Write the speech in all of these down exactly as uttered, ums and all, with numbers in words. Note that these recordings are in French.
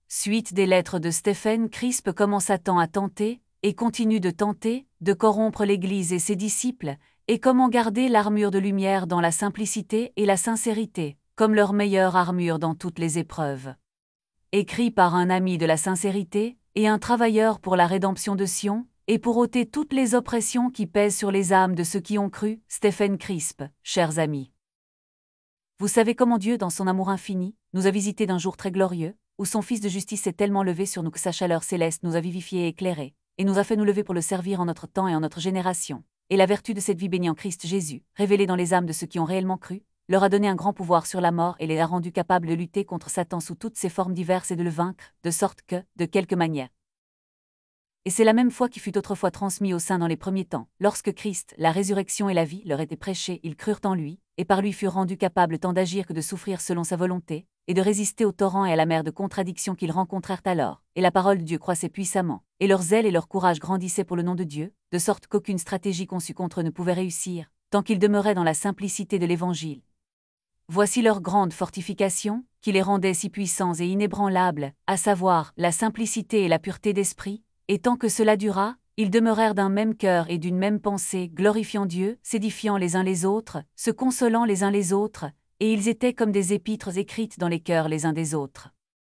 Suite des lettres de Stephen Crisp. Comment Satan a tenté, et continue de tenter, de corrompre l'Église et ses disciples, et comment garder l'armure de lumière dans la simplicité et la sincérité, comme leur meilleure armure dans toutes les épreuves. Écrit par un ami de la sincérité, et un travailleur pour la rédemption de Sion, et pour ôter toutes les oppressions qui pèsent sur les âmes de ceux qui ont cru, Stephen Crisp, chers amis. Vous savez comment Dieu, dans son amour infini, nous a visités d'un jour très glorieux, où son Fils de justice s'est tellement levé sur nous que sa chaleur céleste nous a vivifiés et éclairés, et nous a fait nous lever pour le servir en notre temps et en notre génération. Et la vertu de cette vie bénie en Christ Jésus, révélée dans les âmes de ceux qui ont réellement cru, leur a donné un grand pouvoir sur la mort et les a rendus capables de lutter contre Satan sous toutes ses formes diverses et de le vaincre, de sorte que, de quelque manière. Et c'est la même foi qui fut autrefois transmise aux saints dans les premiers temps. Lorsque Christ, la résurrection et la vie, leur étaient prêchés, ils crurent en lui, et par lui furent rendus capables tant d'agir que de souffrir selon sa volonté, et de résister aux torrents et à la mer de contradictions qu'ils rencontrèrent alors. Et la parole de Dieu croissait puissamment, et leur zèle et leur courage grandissaient pour le nom de Dieu, de sorte qu'aucune stratégie conçue contre eux ne pouvait réussir, tant qu'ils demeuraient dans la simplicité de l'Évangile. Voici leur grande fortification, qui les rendait si puissants et inébranlables, à savoir la simplicité et la pureté d'esprit, et tant que cela dura, ils demeurèrent d'un même cœur et d'une même pensée, glorifiant Dieu, s'édifiant les uns les autres, se consolant les uns les autres, et ils étaient comme des épîtres écrites dans les cœurs les uns des autres.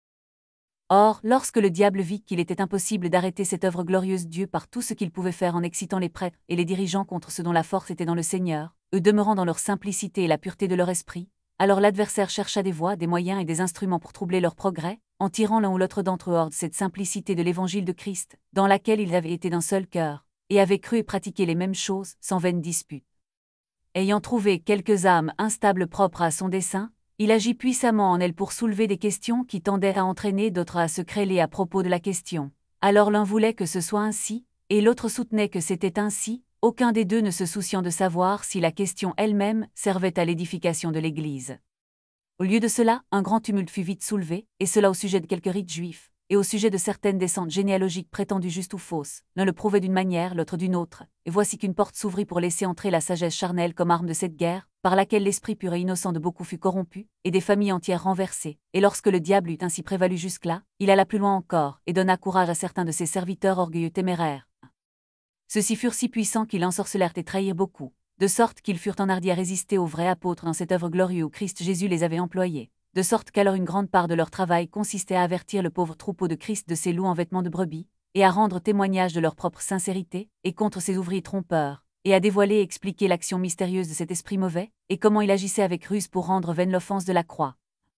Or, lorsque le diable vit qu'il était impossible d'arrêter cette œuvre glorieuse de Dieu par tout ce qu'il pouvait faire en excitant les prêtres et les dirigeants contre ceux dont la force était dans le Seigneur, eux demeurant dans leur simplicité et la pureté de leur esprit, alors l'adversaire chercha des voies, des moyens et des instruments pour troubler leur progrès, en tirant l'un ou l'autre d'entre eux hors de cette simplicité de l'évangile de Christ, dans laquelle ils avaient été d'un seul cœur, et avaient cru et pratiqué les mêmes choses, sans vaine dispute. Ayant trouvé quelques âmes instables propres à son dessein, il agit puissamment en elles pour soulever des questions qui tendaient à entraîner d'autres à se quereller à propos de la question. Alors l'un voulait que ce soit ainsi, et l'autre soutenait que c'était ainsi, aucun des deux ne se souciant de savoir si la question elle-même servait à l'édification de l'Église. Au lieu de cela, un grand tumulte fut vite soulevé, et cela au sujet de quelques rites juifs, et au sujet de certaines descentes généalogiques prétendues justes ou fausses. L'un le prouvait d'une manière, l'autre d'une autre, et voici qu'une porte s'ouvrit pour laisser entrer la sagesse charnelle comme arme de cette guerre, par laquelle l'esprit pur et innocent de beaucoup fut corrompu, et des familles entières renversées. Et lorsque le diable eut ainsi prévalu jusque-là, il alla plus loin encore, et donna courage à certains de ses serviteurs orgueilleux téméraires. Ceux-ci furent si puissants qu'ils ensorcelèrent et trahirent beaucoup, de sorte qu'ils furent enhardis à résister aux vrais apôtres dans cette œuvre glorieuse où Christ Jésus les avait employés, de sorte qu'alors une grande part de leur travail consistait à avertir le pauvre troupeau de Christ de ses loups en vêtements de brebis, et à rendre témoignage de leur propre sincérité, et contre ces ouvriers trompeurs, et à dévoiler et expliquer l'action mystérieuse de cet esprit mauvais, et comment il agissait avec ruse pour rendre vaine l'offense de la croix.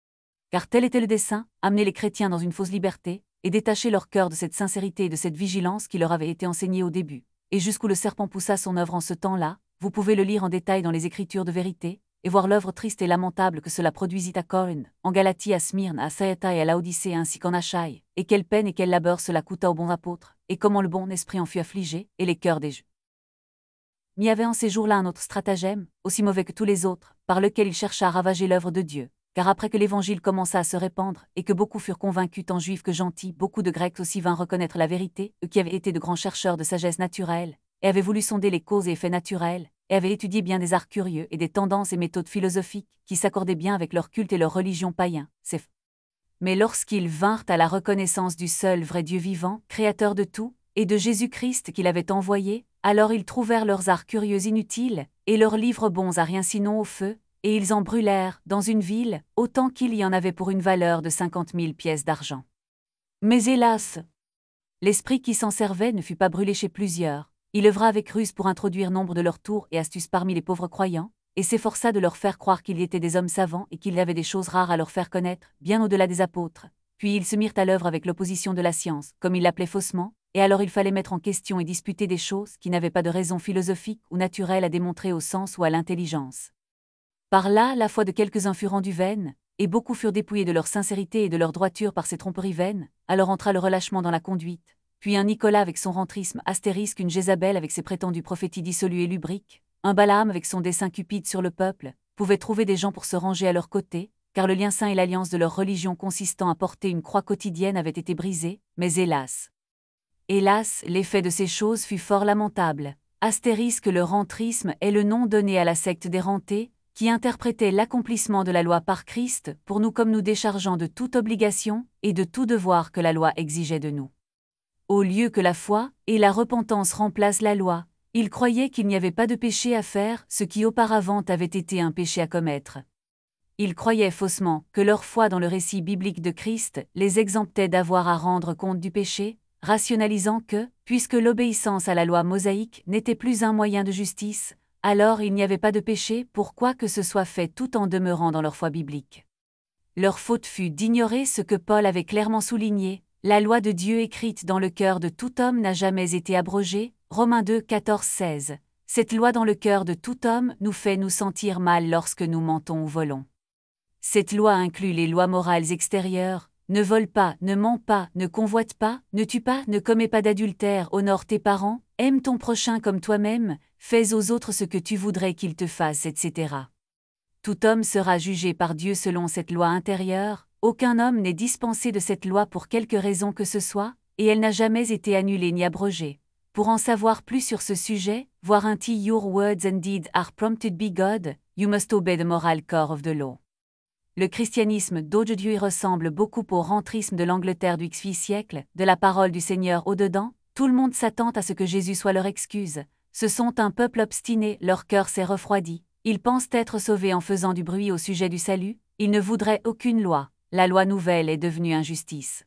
Car tel était le dessein, amener les chrétiens dans une fausse liberté, et détacher leur cœur de cette sincérité et de cette vigilance qui leur avait été enseignée au début. Et jusqu'où le serpent poussa son œuvre en ce temps-là, vous pouvez le lire en détail dans les Écritures de vérité, et voir l'œuvre triste et lamentable que cela produisit à Corinthe, en Galatie, à Smyrne, à Thyatire et à Laodicée ainsi qu'en Achaïe, et quelle peine et quel labeur cela coûta aux bons apôtres, et comment le bon esprit en fut affligé, et les cœurs des Juifs. Mais il y avait en ces jours-là un autre stratagème, aussi mauvais que tous les autres, par lequel il chercha à ravager l'œuvre de Dieu. Car après que l'Évangile commença à se répandre, et que beaucoup furent convaincus tant juifs que gentils, beaucoup de Grecs aussi vinrent reconnaître la vérité, eux qui avaient été de grands chercheurs de sagesse naturelle, et avaient voulu sonder les causes et effets naturels, et avaient étudié bien des arts curieux et des tendances et méthodes philosophiques, qui s'accordaient bien avec leur culte et leur religion païen, c'est f... Mais lorsqu'ils vinrent à la reconnaissance du seul vrai Dieu vivant, créateur de tout, et de Jésus-Christ qu'il avait envoyé, alors ils trouvèrent leurs arts curieux inutiles, et leurs livres bons à rien sinon au feu, et ils en brûlèrent, dans une ville, autant qu'il y en avait pour une valeur de cinquante mille pièces d'argent. Mais hélas, l'esprit qui s'en servait ne fut pas brûlé chez plusieurs. Il œuvra avec ruse pour introduire nombre de leurs tours et astuces parmi les pauvres croyants, et s'efforça de leur faire croire qu'ils étaient des hommes savants et qu'il avait des choses rares à leur faire connaître, bien au-delà des apôtres. Puis ils se mirent à l'œuvre avec l'opposition de la science, comme ils l'appelaient faussement, et alors il fallait mettre en question et disputer des choses qui n'avaient pas de raison philosophique ou naturelle à démontrer au sens ou à l'intelligence. Par là, la foi de quelques-uns fut rendue vaine, et beaucoup furent dépouillés de leur sincérité et de leur droiture par ces tromperies vaines, alors entra le relâchement dans la conduite. Puis un Nicolas avec son rentrisme astérisque, une Jézabel avec ses prétendus prophéties dissolues et lubriques, un Balaam avec son dessein cupide sur le peuple, pouvaient trouver des gens pour se ranger à leur côté, car le lien saint et l'alliance de leur religion consistant à porter une croix quotidienne avaient été brisés, mais hélas. Hélas, l'effet de ces choses fut fort lamentable. Astérisque le rentrisme est le nom donné à la secte des rentés, qui interprétait l'accomplissement de la loi par Christ pour nous comme nous déchargeant de toute obligation et de tout devoir que la loi exigeait de nous. Au lieu que la foi et la repentance remplacent la loi, ils croyaient qu'il n'y avait pas de péché à faire, ce qui auparavant avait été un péché à commettre. Ils croyaient faussement que leur foi dans le récit biblique de Christ les exemptait d'avoir à rendre compte du péché, rationalisant que, puisque l'obéissance à la loi mosaïque n'était plus un moyen de justice, alors il n'y avait pas de péché pour quoi que ce soit fait tout en demeurant dans leur foi biblique. Leur faute fut d'ignorer ce que Paul avait clairement souligné: la loi de Dieu écrite dans le cœur de tout homme n'a jamais été abrogée, Romains deux, quatorze, seize. Cette loi dans le cœur de tout homme nous fait nous sentir mal lorsque nous mentons ou volons. Cette loi inclut les lois morales extérieures: ne vole pas, ne mens pas, ne convoite pas, ne tue pas, ne commets pas d'adultère, honore tes parents, aime ton prochain comme toi-même, fais aux autres ce que tu voudrais qu'ils te fassent, et cetera. Tout homme sera jugé par Dieu selon cette loi intérieure, aucun homme n'est dispensé de cette loi pour quelque raison que ce soit, et elle n'a jamais été annulée ni abrogée. Pour en savoir plus sur ce sujet, voir un T Your words and deeds are prompted by God, you must obey the moral core of the law. Le christianisme d'aujourd'hui ressemble beaucoup au rentrisme de l'Angleterre du dix-huitième siècle, de la parole du Seigneur au-dedans, tout le monde s'attend à ce que Jésus soit leur excuse. Ce sont un peuple obstiné, leur cœur s'est refroidi, ils pensent être sauvés en faisant du bruit au sujet du salut, ils ne voudraient aucune loi, la loi nouvelle est devenue injustice.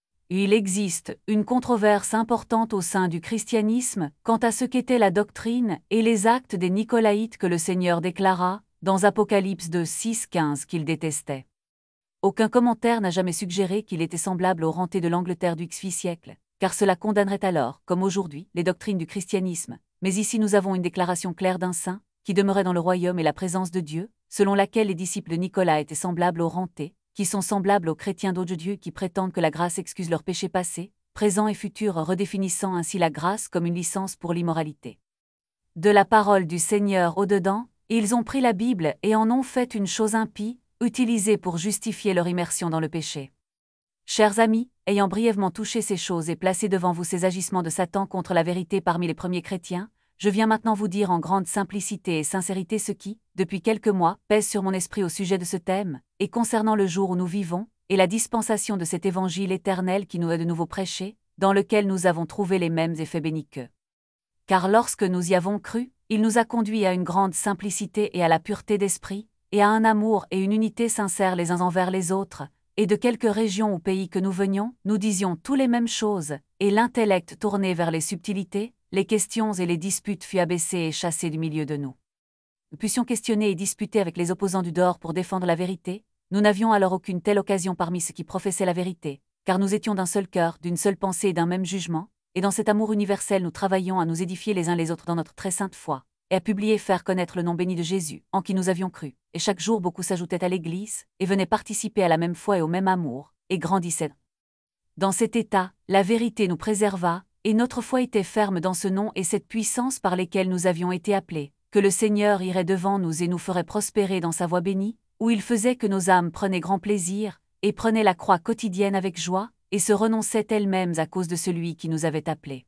Il existe une controverse importante au sein du christianisme quant à ce qu'était la doctrine et les actes des Nicolaïtes que le Seigneur déclara, dans Apocalypse deux, six, quinze, qu'il détestait. Aucun commentaire n'a jamais suggéré qu'il était semblable au renté de l'Angleterre du dix-huitième siècle, car cela condamnerait alors, comme aujourd'hui, les doctrines du christianisme. Mais ici nous avons une déclaration claire d'un saint, qui demeurait dans le royaume et la présence de Dieu, selon laquelle les disciples de Nicolas étaient semblables aux rentés, qui sont semblables aux chrétiens d'aujourd'hui qui prétendent que la grâce excuse leurs péchés passés, présents et futurs, redéfinissant ainsi la grâce comme une licence pour l'immoralité. De la parole du Seigneur au-dedans, ils ont pris la Bible et en ont fait une chose impie, utilisée pour justifier leur immersion dans le péché. Chers amis, ayant brièvement touché ces choses et placé devant vous ces agissements de Satan contre la vérité parmi les premiers chrétiens, je viens maintenant vous dire en grande simplicité et sincérité ce qui, depuis quelques mois, pèse sur mon esprit au sujet de ce thème, et concernant le jour où nous vivons, et la dispensation de cet évangile éternel qui nous est de nouveau prêché, dans lequel nous avons trouvé les mêmes effets bénis qu'eux. Car lorsque nous y avons cru, il nous a conduits à une grande simplicité et à la pureté d'esprit, et à un amour et une unité sincères les uns envers les autres, et de quelque région ou pays que nous venions, nous disions tous les mêmes choses, et l'intellect tourné vers les subtilités, les questions et les disputes fut abaissé et chassé du milieu de nous. Nous puissions questionner et disputer avec les opposants du dehors pour défendre la vérité, nous n'avions alors aucune telle occasion parmi ceux qui professaient la vérité, car nous étions d'un seul cœur, d'une seule pensée et d'un même jugement, et dans cet amour universel nous travaillions à nous édifier les uns les autres dans notre très sainte foi, et à publier et faire connaître le nom béni de Jésus, en qui nous avions cru, et chaque jour beaucoup s'ajoutaient à l'Église, et venaient participer à la même foi et au même amour, et grandissaient. Dans cet état, la vérité nous préserva, et notre foi était ferme dans ce nom et cette puissance par lesquels nous avions été appelés, que le Seigneur irait devant nous et nous ferait prospérer dans sa voie bénie, où il faisait que nos âmes prenaient grand plaisir, et prenaient la croix quotidienne avec joie, et se renonçaient elles-mêmes à cause de celui qui nous avait appelés.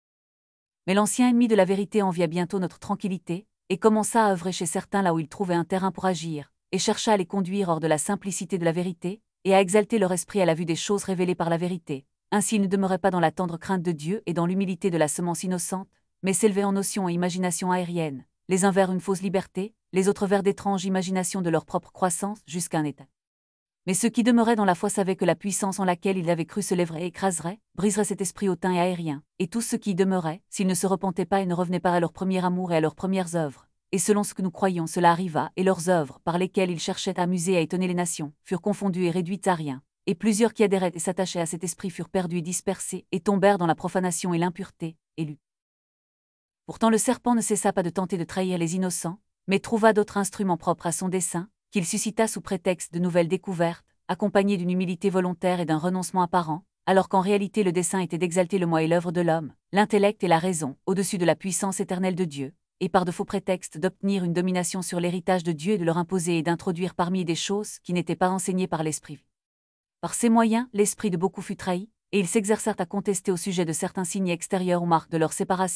Mais l'ancien ennemi de la vérité envia bientôt notre tranquillité, et commença à œuvrer chez certains là où il trouvait un terrain pour agir, et chercha à les conduire hors de la simplicité de la vérité, et à exalter leur esprit à la vue des choses révélées par la vérité. Ainsi ils ne demeuraient pas dans la tendre crainte de Dieu et dans l'humilité de la semence innocente, mais s'élevaient en notions et imaginations aériennes, les uns vers une fausse liberté, les autres vers d'étranges imaginations de leur propre croissance, jusqu'à un état. Mais ceux qui demeuraient dans la foi savaient que la puissance en laquelle ils avaient cru se lèverait et écraserait, briserait cet esprit hautain et aérien, et tous ceux qui y demeuraient, s'ils ne se repentaient pas et ne revenaient pas à leur premier amour et à leurs premières œuvres. Et selon ce que nous croyons, cela arriva, et leurs œuvres, par lesquelles ils cherchaient à amuser et à étonner les nations, furent confondues et réduites à rien. Et plusieurs qui adhéraient et s'attachaient à cet esprit furent perdus et dispersés, et tombèrent dans la profanation et l'impureté, et l'eau. Pourtant le serpent ne cessa pas de tenter de trahir les innocents, mais trouva d'autres instruments propres à son dessein, qu'il suscita sous prétexte de nouvelles découvertes, accompagnés d'une humilité volontaire et d'un renoncement apparent, alors qu'en réalité le dessein était d'exalter le moi et l'œuvre de l'homme, l'intellect et la raison, au-dessus de la puissance éternelle de Dieu, et par de faux prétextes d'obtenir une domination sur l'héritage de Dieu et de leur imposer et d'introduire parmi des choses qui n'étaient pas enseignées par l'Esprit. Par ces moyens, l'esprit de beaucoup fut trahi, et ils s'exercèrent à contester au sujet de certains signes extérieurs ou marques de leur séparation,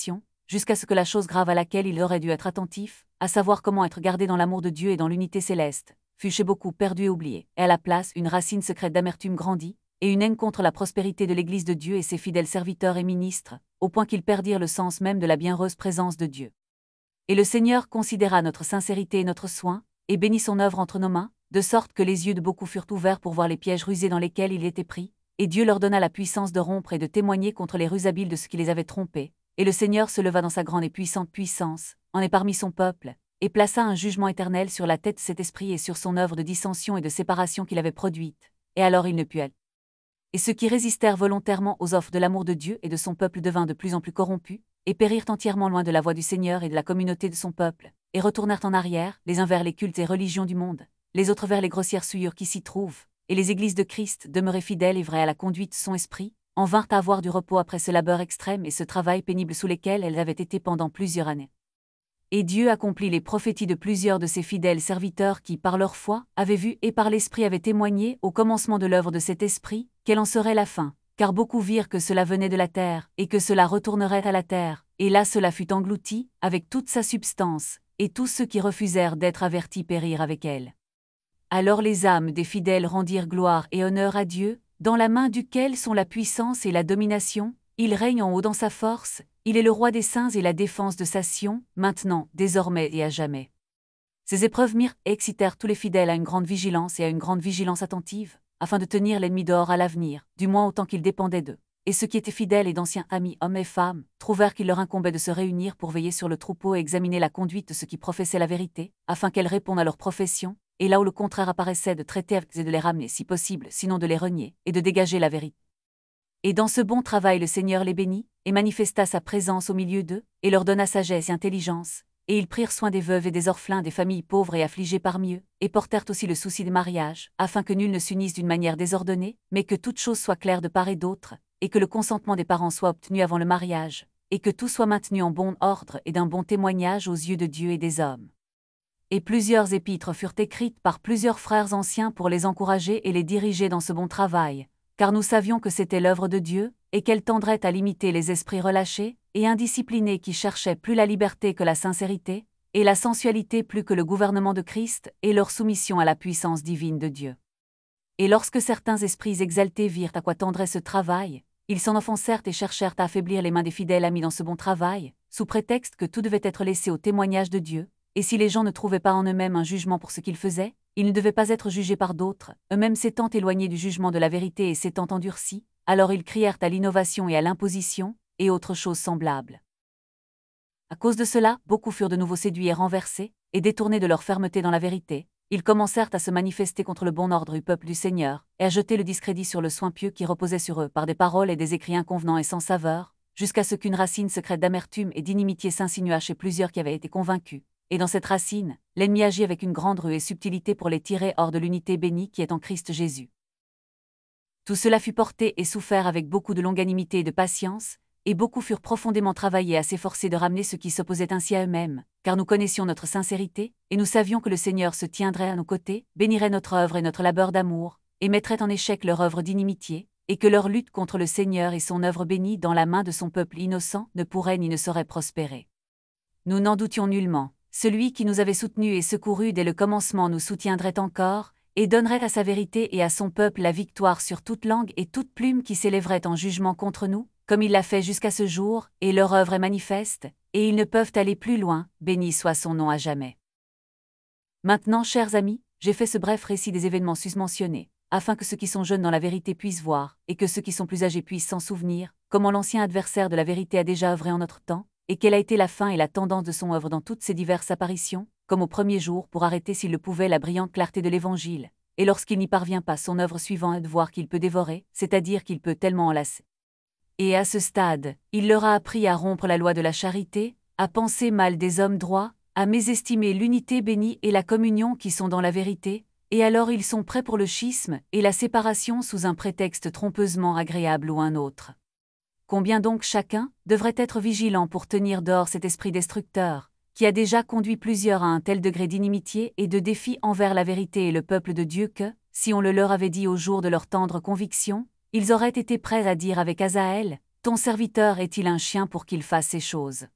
jusqu'à ce que la chose grave à laquelle il aurait dû être attentif, à savoir comment être gardé dans l'amour de Dieu et dans l'unité céleste, fut chez beaucoup perdu et oublié, et à la place une racine secrète d'amertume grandit, et une haine contre la prospérité de l'Église de Dieu et ses fidèles serviteurs et ministres, au point qu'ils perdirent le sens même de la bienheureuse présence de Dieu. Et le Seigneur considéra notre sincérité et notre soin, et bénit son œuvre entre nos mains, de sorte que les yeux de beaucoup furent ouverts pour voir les pièges rusés dans lesquels il était pris, et Dieu leur donna la puissance de rompre et de témoigner contre les ruses habiles de ceux qui les avaient trompés. Et le Seigneur se leva dans sa grande et puissante puissance, en est parmi son peuple, et plaça un jugement éternel sur la tête de cet esprit et sur son œuvre de dissension et de séparation qu'il avait produite, et alors il ne put être. Et ceux qui résistèrent volontairement aux offres de l'amour de Dieu et de son peuple devinrent de plus en plus corrompus, et périrent entièrement loin de la voie du Seigneur et de la communauté de son peuple, et retournèrent en arrière, les uns vers les cultes et religions du monde, les autres vers les grossières souillures qui s'y trouvent, et les églises de Christ, demeurées fidèles et vraies à la conduite de son esprit, en vinrent à avoir du repos après ce labeur extrême et ce travail pénible sous lesquels elles avaient été pendant plusieurs années. Et Dieu accomplit les prophéties de plusieurs de ses fidèles serviteurs qui, par leur foi, avaient vu et par l'Esprit avaient témoigné, au commencement de l'œuvre de cet Esprit, quelle en serait la fin, car beaucoup virent que cela venait de la terre, et que cela retournerait à la terre, et là cela fut englouti, avec toute sa substance, et tous ceux qui refusèrent d'être avertis périrent avec elle. Alors les âmes des fidèles rendirent gloire et honneur à Dieu, dans la main duquel sont la puissance et la domination, il règne en haut dans sa force, il est le roi des saints et la défense de sa Sion, maintenant, désormais et à jamais. Ces épreuves mirent et excitèrent tous les fidèles à une grande vigilance et à une grande vigilance attentive, afin de tenir l'ennemi dehors à l'avenir, du moins autant qu'il dépendait d'eux. Et ceux qui étaient fidèles et d'anciens amis, hommes et femmes, trouvèrent qu'il leur incombait de se réunir pour veiller sur le troupeau et examiner la conduite de ceux qui professaient la vérité, afin qu'elle réponde à leur profession, et là où le contraire apparaissait de traiter avec et de les ramener si possible, sinon de les renier, et de dégager la vérité. Et dans ce bon travail le Seigneur les bénit, et manifesta sa présence au milieu d'eux, et leur donna sagesse et intelligence, et ils prirent soin des veuves et des orphelins des familles pauvres et affligées parmi eux, et portèrent aussi le souci des mariages, afin que nul ne s'unisse d'une manière désordonnée, mais que toute chose soit claire de part et d'autre, et que le consentement des parents soit obtenu avant le mariage, et que tout soit maintenu en bon ordre et d'un bon témoignage aux yeux de Dieu et des hommes. Et plusieurs épîtres furent écrites par plusieurs frères anciens pour les encourager et les diriger dans ce bon travail, car nous savions que c'était l'œuvre de Dieu, et qu'elle tendrait à limiter les esprits relâchés et indisciplinés qui cherchaient plus la liberté que la sincérité, et la sensualité plus que le gouvernement de Christ et leur soumission à la puissance divine de Dieu. Et lorsque certains esprits exaltés virent à quoi tendrait ce travail, ils s'en offensèrent et cherchèrent à affaiblir les mains des fidèles amis dans ce bon travail, sous prétexte que tout devait être laissé au témoignage de Dieu, et si les gens ne trouvaient pas en eux-mêmes un jugement pour ce qu'ils faisaient, ils ne devaient pas être jugés par d'autres, eux-mêmes s'étant éloignés du jugement de la vérité et s'étant endurcis, alors ils crièrent à l'innovation et à l'imposition, et autres choses semblables. À cause de cela, beaucoup furent de nouveau séduits et renversés, et détournés de leur fermeté dans la vérité, ils commencèrent à se manifester contre le bon ordre du peuple du Seigneur, et à jeter le discrédit sur le soin pieux qui reposait sur eux par des paroles et des écrits inconvenants et sans saveur, jusqu'à ce qu'une racine secrète d'amertume et d'inimitié s'insinua chez plusieurs qui avaient été convaincus. Et dans cette racine, l'ennemi agit avec une grande rue et subtilité pour les tirer hors de l'unité bénie qui est en Christ Jésus. Tout cela fut porté et souffert avec beaucoup de longanimité et de patience, et beaucoup furent profondément travaillés à s'efforcer de ramener ceux qui s'opposaient ainsi à eux-mêmes, car nous connaissions notre sincérité, et nous savions que le Seigneur se tiendrait à nos côtés, bénirait notre œuvre et notre labeur d'amour, et mettrait en échec leur œuvre d'inimitié, et que leur lutte contre le Seigneur et son œuvre bénie dans la main de son peuple innocent ne pourrait ni ne saurait prospérer. Nous n'en doutions nullement. Celui qui nous avait soutenus et secourus dès le commencement nous soutiendrait encore, et donnerait à sa vérité et à son peuple la victoire sur toute langue et toute plume qui s'élèverait en jugement contre nous, comme il l'a fait jusqu'à ce jour, et leur œuvre est manifeste, et ils ne peuvent aller plus loin, béni soit son nom à jamais. Maintenant, chers amis, j'ai fait ce bref récit des événements susmentionnés, afin que ceux qui sont jeunes dans la vérité puissent voir, et que ceux qui sont plus âgés puissent s'en souvenir, comment l'ancien adversaire de la vérité a déjà œuvré en notre temps, et quelle a été la fin et la tendance de son œuvre dans toutes ses diverses apparitions, comme au premier jour pour arrêter s'il le pouvait la brillante clarté de l'Évangile, et lorsqu'il n'y parvient pas son œuvre suivante est de voir qu'il peut dévorer, c'est-à-dire qu'il peut tellement enlacer. Et à ce stade, il leur a appris à rompre la loi de la charité, à penser mal des hommes droits, à mésestimer l'unité bénie et la communion qui sont dans la vérité, et alors ils sont prêts pour le schisme et la séparation sous un prétexte trompeusement agréable ou un autre. Combien donc chacun devrait être vigilant pour tenir dehors cet esprit destructeur, qui a déjà conduit plusieurs à un tel degré d'inimitié et de défi envers la vérité et le peuple de Dieu que, si on le leur avait dit au jour de leur tendre conviction, ils auraient été prêts à dire avec Asaël, « Ton serviteur est-il un chien pour qu'il fasse ces choses ?»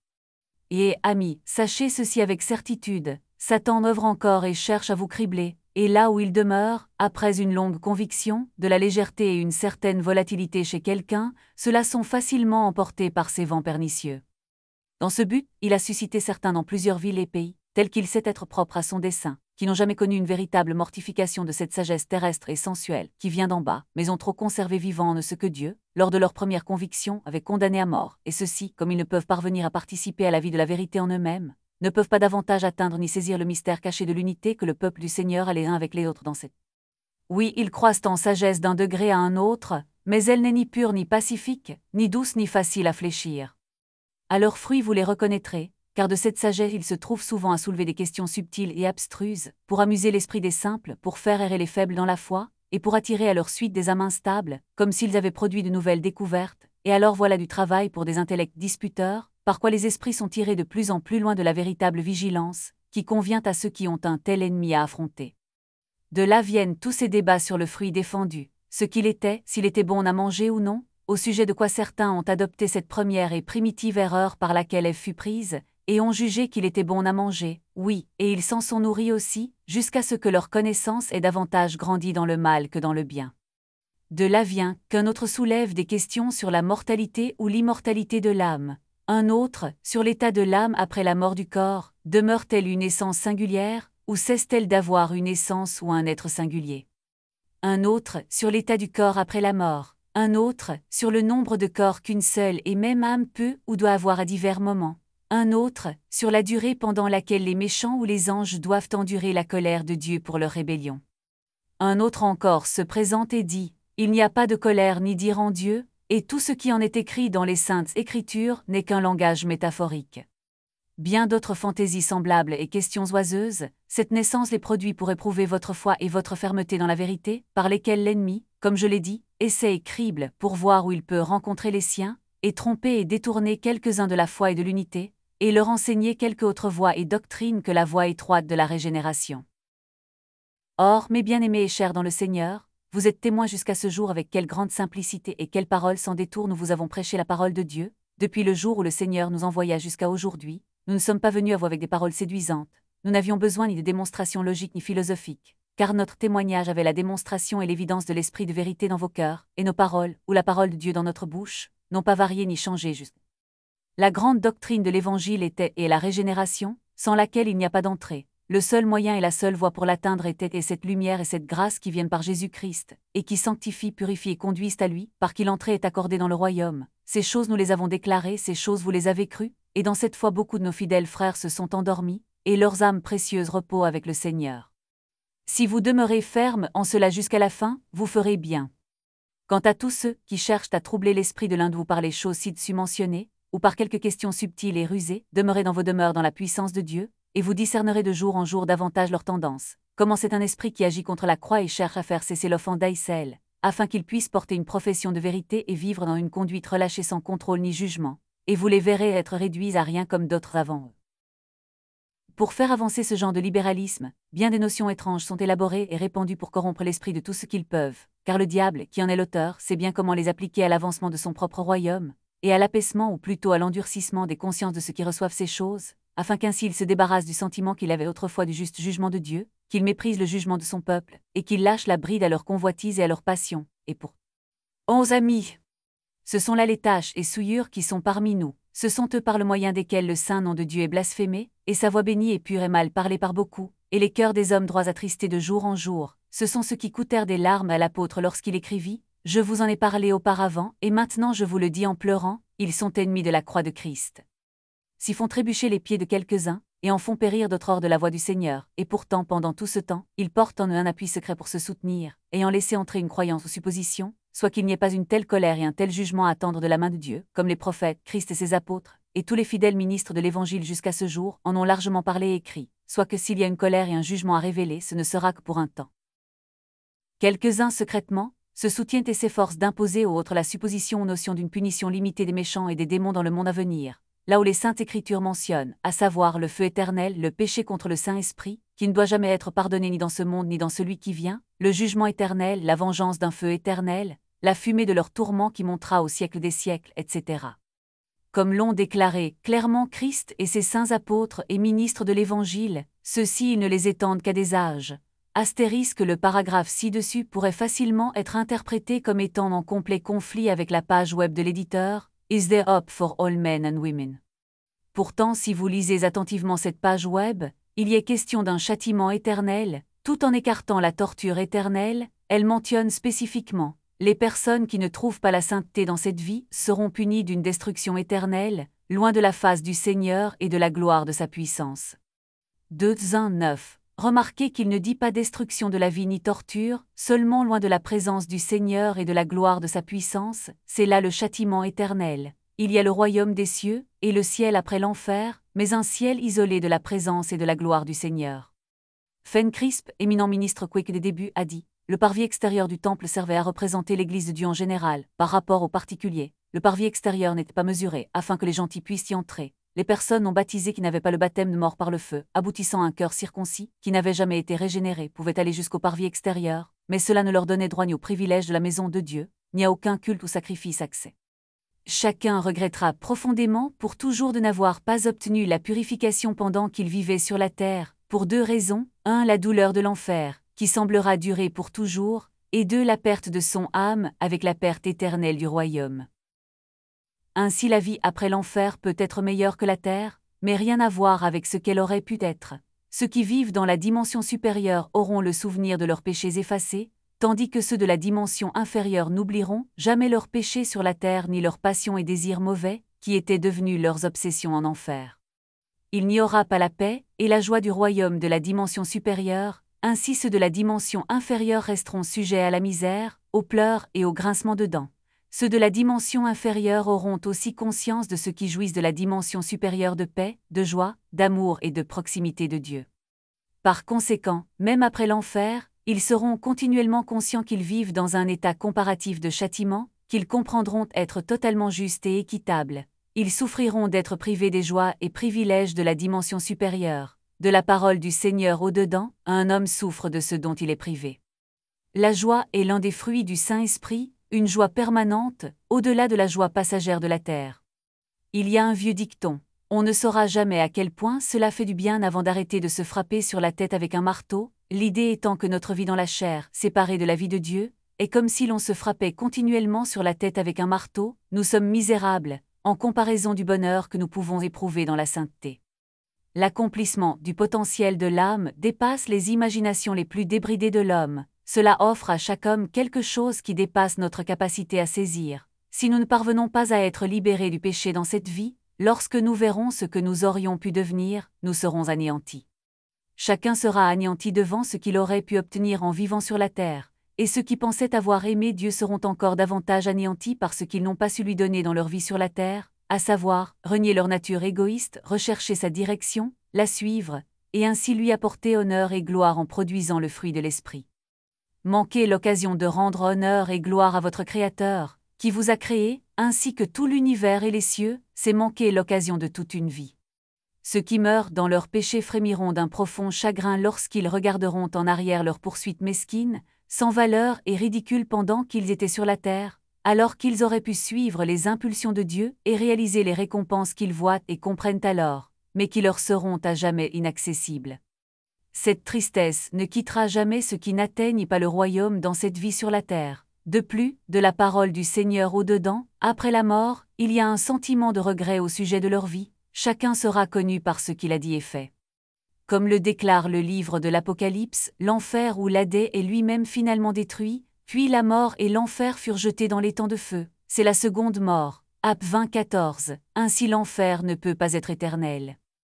Et, amis, sachez ceci avec certitude, Satan œuvre encore et cherche à vous cribler, et là où il demeure, après une longue conviction, de la légèreté et une certaine volatilité chez quelqu'un, ceux-là sont facilement emportés par ces vents pernicieux. Dans ce but, il a suscité certains dans plusieurs villes et pays, tels qu'il sait être propre à son dessein, qui n'ont jamais connu une véritable mortification de cette sagesse terrestre et sensuelle, qui vient d'en bas, mais ont trop conservé vivant en eux ce que Dieu, lors de leur première conviction, avait condamné à mort, et ceux-ci, comme ils ne peuvent parvenir à participer à la vie de la vérité en eux-mêmes, ne peuvent pas davantage atteindre ni saisir le mystère caché de l'unité que le peuple du Seigneur a les uns avec les autres dans cette. Oui, ils croissent en sagesse d'un degré à un autre, mais elle n'est ni pure ni pacifique, ni douce ni facile à fléchir. À leurs fruits vous les reconnaîtrez, car de cette sagesse ils se trouvent souvent à soulever des questions subtiles et abstruses, pour amuser l'esprit des simples, pour faire errer les faibles dans la foi, et pour attirer à leur suite des âmes instables, comme s'ils avaient produit de nouvelles découvertes, et alors voilà du travail pour des intellects disputeurs, par quoi les esprits sont tirés de plus en plus loin de la véritable vigilance, qui convient à ceux qui ont un tel ennemi à affronter. De là viennent tous ces débats sur le fruit défendu, ce qu'il était, s'il était bon à manger ou non, au sujet de quoi certains ont adopté cette première et primitive erreur par laquelle elle fut prise, et ont jugé qu'il était bon à manger, oui, et ils s'en sont nourris aussi, jusqu'à ce que leur connaissance ait davantage grandi dans le mal que dans le bien. De là vient qu'un autre soulève des questions sur la mortalité ou l'immortalité de l'âme, un autre, sur l'état de l'âme après la mort du corps, demeure-t-elle une essence singulière, ou cesse-t-elle d'avoir une essence ou un être singulier? Un autre, sur l'état du corps après la mort, un autre, sur le nombre de corps qu'une seule et même âme peut ou doit avoir à divers moments, un autre, sur la durée pendant laquelle les méchants ou les anges doivent endurer la colère de Dieu pour leur rébellion. Un autre encore se présente et dit, « Il n'y a pas de colère ni d'ire en Dieu, et tout ce qui en est écrit dans les saintes Écritures n'est qu'un langage métaphorique. » Bien d'autres fantaisies semblables et questions oiseuses, cette naissance les produit pour éprouver votre foi et votre fermeté dans la vérité, par lesquelles l'ennemi, comme je l'ai dit, essaie et crible pour voir où il peut rencontrer les siens, et tromper et détourner quelques-uns de la foi et de l'unité, et leur enseigner quelque autre voie et doctrine que la voie étroite de la régénération. Or, mes bien-aimés et chers dans le Seigneur, vous êtes témoins jusqu'à ce jour avec quelle grande simplicité et quelle parole sans détour nous vous avons prêché la parole de Dieu, depuis le jour où le Seigneur nous envoya jusqu'à aujourd'hui. Nous ne sommes pas venus à vous avec des paroles séduisantes, nous n'avions besoin ni de démonstrations logiques ni philosophiques, car notre témoignage avait la démonstration et l'évidence de l'esprit de vérité dans vos cœurs, et nos paroles, ou la parole de Dieu dans notre bouche, n'ont pas varié ni changé juste. La grande doctrine de l'Évangile était et la régénération, sans laquelle il n'y a pas d'entrée. Le seul moyen et la seule voie pour l'atteindre était et cette lumière et cette grâce qui viennent par Jésus-Christ, et qui sanctifient, purifient et conduisent à lui, par qui l'entrée est accordée dans le royaume. Ces choses nous les avons déclarées, ces choses vous les avez crues, et dans cette foi beaucoup de nos fidèles frères se sont endormis, et leurs âmes précieuses reposent avec le Seigneur. Si vous demeurez fermes en cela jusqu'à la fin, vous ferez bien. Quant à tous ceux qui cherchent à troubler l'esprit de l'un de vous par les choses ci-dessus mentionnées, ou par quelques questions subtiles et rusées, demeurez dans vos demeures dans la puissance de Dieu, et vous discernerez de jour en jour davantage leurs tendances, comment c'est un esprit qui agit contre la croix et cherche à faire cesser l'offense d'Aïsel, afin qu'ils puissent porter une profession de vérité et vivre dans une conduite relâchée sans contrôle ni jugement, et vous les verrez être réduits à rien comme d'autres avant eux. Pour faire avancer ce genre de libéralisme, bien des notions étranges sont élaborées et répandues pour corrompre l'esprit de tout ce qu'ils peuvent, car le diable, qui en est l'auteur, sait bien comment les appliquer à l'avancement de son propre royaume, et à l'apaisement ou plutôt à l'endurcissement des consciences de ceux qui reçoivent ces choses, afin qu'ainsi il se débarrasse du sentiment qu'il avait autrefois du juste jugement de Dieu, qu'il méprise le jugement de son peuple, et qu'il lâche la bride à leurs convoitises et à leurs passions, et pour onze amis. Ce sont là les tâches et souillures qui sont parmi nous, ce sont eux par le moyen desquels le saint nom de Dieu est blasphémé, et sa voix bénie et pure et mal parlée par beaucoup, et les cœurs des hommes droits attristés de jour en jour, ce sont ceux qui coûtèrent des larmes à l'apôtre lorsqu'il écrivit, « Je vous en ai parlé auparavant, et maintenant je vous le dis en pleurant, ils sont ennemis de la croix de Christ. » S'y font trébucher les pieds de quelques-uns, et en font périr d'autres hors de la voie du Seigneur, et pourtant pendant tout ce temps, ils portent en eux un appui secret pour se soutenir, ayant laissé entrer une croyance ou supposition, soit qu'il n'y ait pas une telle colère et un tel jugement à attendre de la main de Dieu, comme les prophètes, Christ et ses apôtres, et tous les fidèles ministres de l'Évangile jusqu'à ce jour, en ont largement parlé et écrit, soit que s'il y a une colère et un jugement à révéler, ce ne sera que pour un temps. Quelques-uns secrètement, se soutiennent et s'efforcent d'imposer aux autres la supposition ou notion d'une punition limitée des méchants et des démons dans le monde à venir, là où les saintes Écritures mentionnent, à savoir le feu éternel, le péché contre le Saint-Esprit, qui ne doit jamais être pardonné ni dans ce monde ni dans celui qui vient, le jugement éternel, la vengeance d'un feu éternel, la fumée de leur tourment qui montera au siècle des siècles, et cetera. Comme l'ont déclaré clairement Christ et ses saints apôtres et ministres de l'Évangile, ceux-ci ils ne les étendent qu'à des âges. Astérisque le paragraphe ci-dessus pourrait facilement être interprété comme étant en complet conflit avec la page web de l'éditeur « Is there hope for all men and women ?» Pourtant, si vous lisez attentivement cette page web, il y est question d'un châtiment éternel, tout en écartant la torture éternelle. Elle mentionne spécifiquement « Les personnes qui ne trouvent pas la sainteté dans cette vie seront punies d'une destruction éternelle, loin de la face du Seigneur et de la gloire de sa puissance. » deux un neuf. Remarquez qu'il ne dit pas destruction de la vie ni torture, seulement loin de la présence du Seigneur et de la gloire de sa puissance, c'est là le châtiment éternel. Il y a le royaume des cieux, et le ciel après l'enfer, mais un ciel isolé de la présence et de la gloire du Seigneur. Fen Crisp, éminent ministre Quake des débuts, a dit « Le parvis extérieur du temple servait à représenter l'Église de Dieu en général, par rapport aux particuliers. Le parvis extérieur n'était pas mesuré, afin que les gentils puissent y entrer. Les personnes non baptisées qui n'avaient pas le baptême de mort par le feu, aboutissant à un cœur circoncis, qui n'avait jamais été régénéré, pouvaient aller jusqu'au parvis extérieur, mais cela ne leur donnait droit ni au privilège de la maison de Dieu, ni à aucun culte ou sacrifice accès. Chacun regrettera profondément pour toujours de n'avoir pas obtenu la purification pendant qu'il vivait sur la terre, pour deux raisons, un la douleur de l'enfer, qui semblera durer pour toujours, et deux la perte de son âme avec la perte éternelle du royaume. Ainsi la vie après l'enfer peut être meilleure que la terre, mais rien à voir avec ce qu'elle aurait pu être. Ceux qui vivent dans la dimension supérieure auront le souvenir de leurs péchés effacés, tandis que ceux de la dimension inférieure n'oublieront jamais leurs péchés sur la terre ni leurs passions et désirs mauvais, qui étaient devenus leurs obsessions en enfer. Il n'y aura pas la paix et la joie du royaume de la dimension supérieure, ainsi ceux de la dimension inférieure resteront sujets à la misère, aux pleurs et au grincement de dents. Ceux de la dimension inférieure auront aussi conscience de ceux qui jouissent de la dimension supérieure de paix, de joie, d'amour et de proximité de Dieu. Par conséquent, même après l'enfer, ils seront continuellement conscients qu'ils vivent dans un état comparatif de châtiment, qu'ils comprendront être totalement justes et équitables. Ils souffriront d'être privés des joies et privilèges de la dimension supérieure. De la parole du Seigneur au-dedans, un homme souffre de ce dont il est privé. La joie est l'un des fruits du Saint-Esprit, une joie permanente, au-delà de la joie passagère de la terre. Il y a un vieux dicton, on ne saura jamais à quel point cela fait du bien avant d'arrêter de se frapper sur la tête avec un marteau, l'idée étant que notre vie dans la chair, séparée de la vie de Dieu, est comme si l'on se frappait continuellement sur la tête avec un marteau, nous sommes misérables, en comparaison du bonheur que nous pouvons éprouver dans la sainteté. L'accomplissement du potentiel de l'âme dépasse les imaginations les plus débridées de l'homme. Cela offre à chaque homme quelque chose qui dépasse notre capacité à saisir. Si nous ne parvenons pas à être libérés du péché dans cette vie, lorsque nous verrons ce que nous aurions pu devenir, nous serons anéantis. Chacun sera anéanti devant ce qu'il aurait pu obtenir en vivant sur la terre, et ceux qui pensaient avoir aimé Dieu seront encore davantage anéantis par ce qu'ils n'ont pas su lui donner dans leur vie sur la terre, à savoir, renier leur nature égoïste, rechercher sa direction, la suivre, et ainsi lui apporter honneur et gloire en produisant le fruit de l'esprit. Manquez l'occasion de rendre honneur et gloire à votre Créateur, qui vous a créé, ainsi que tout l'univers et les cieux, c'est manquer l'occasion de toute une vie. Ceux qui meurent dans leurs péchés frémiront d'un profond chagrin lorsqu'ils regarderont en arrière leurs poursuites mesquines, sans valeur et ridicules pendant qu'ils étaient sur la terre, alors qu'ils auraient pu suivre les impulsions de Dieu et réaliser les récompenses qu'ils voient et comprennent alors, mais qui leur seront à jamais inaccessibles. Cette tristesse ne quittera jamais ceux qui n'atteignent pas le royaume dans cette vie sur la terre. De plus, de la parole du Seigneur au-dedans, après la mort, il y a un sentiment de regret au sujet de leur vie, chacun sera connu par ce qu'il a dit et fait. Comme le déclare le livre de l'Apocalypse, l'enfer où l'Hadès est lui-même finalement détruit, puis la mort et l'enfer furent jetés dans l'étang de feu, c'est la seconde mort. Acte vingt quatorze. Ainsi l'enfer ne peut pas être éternel.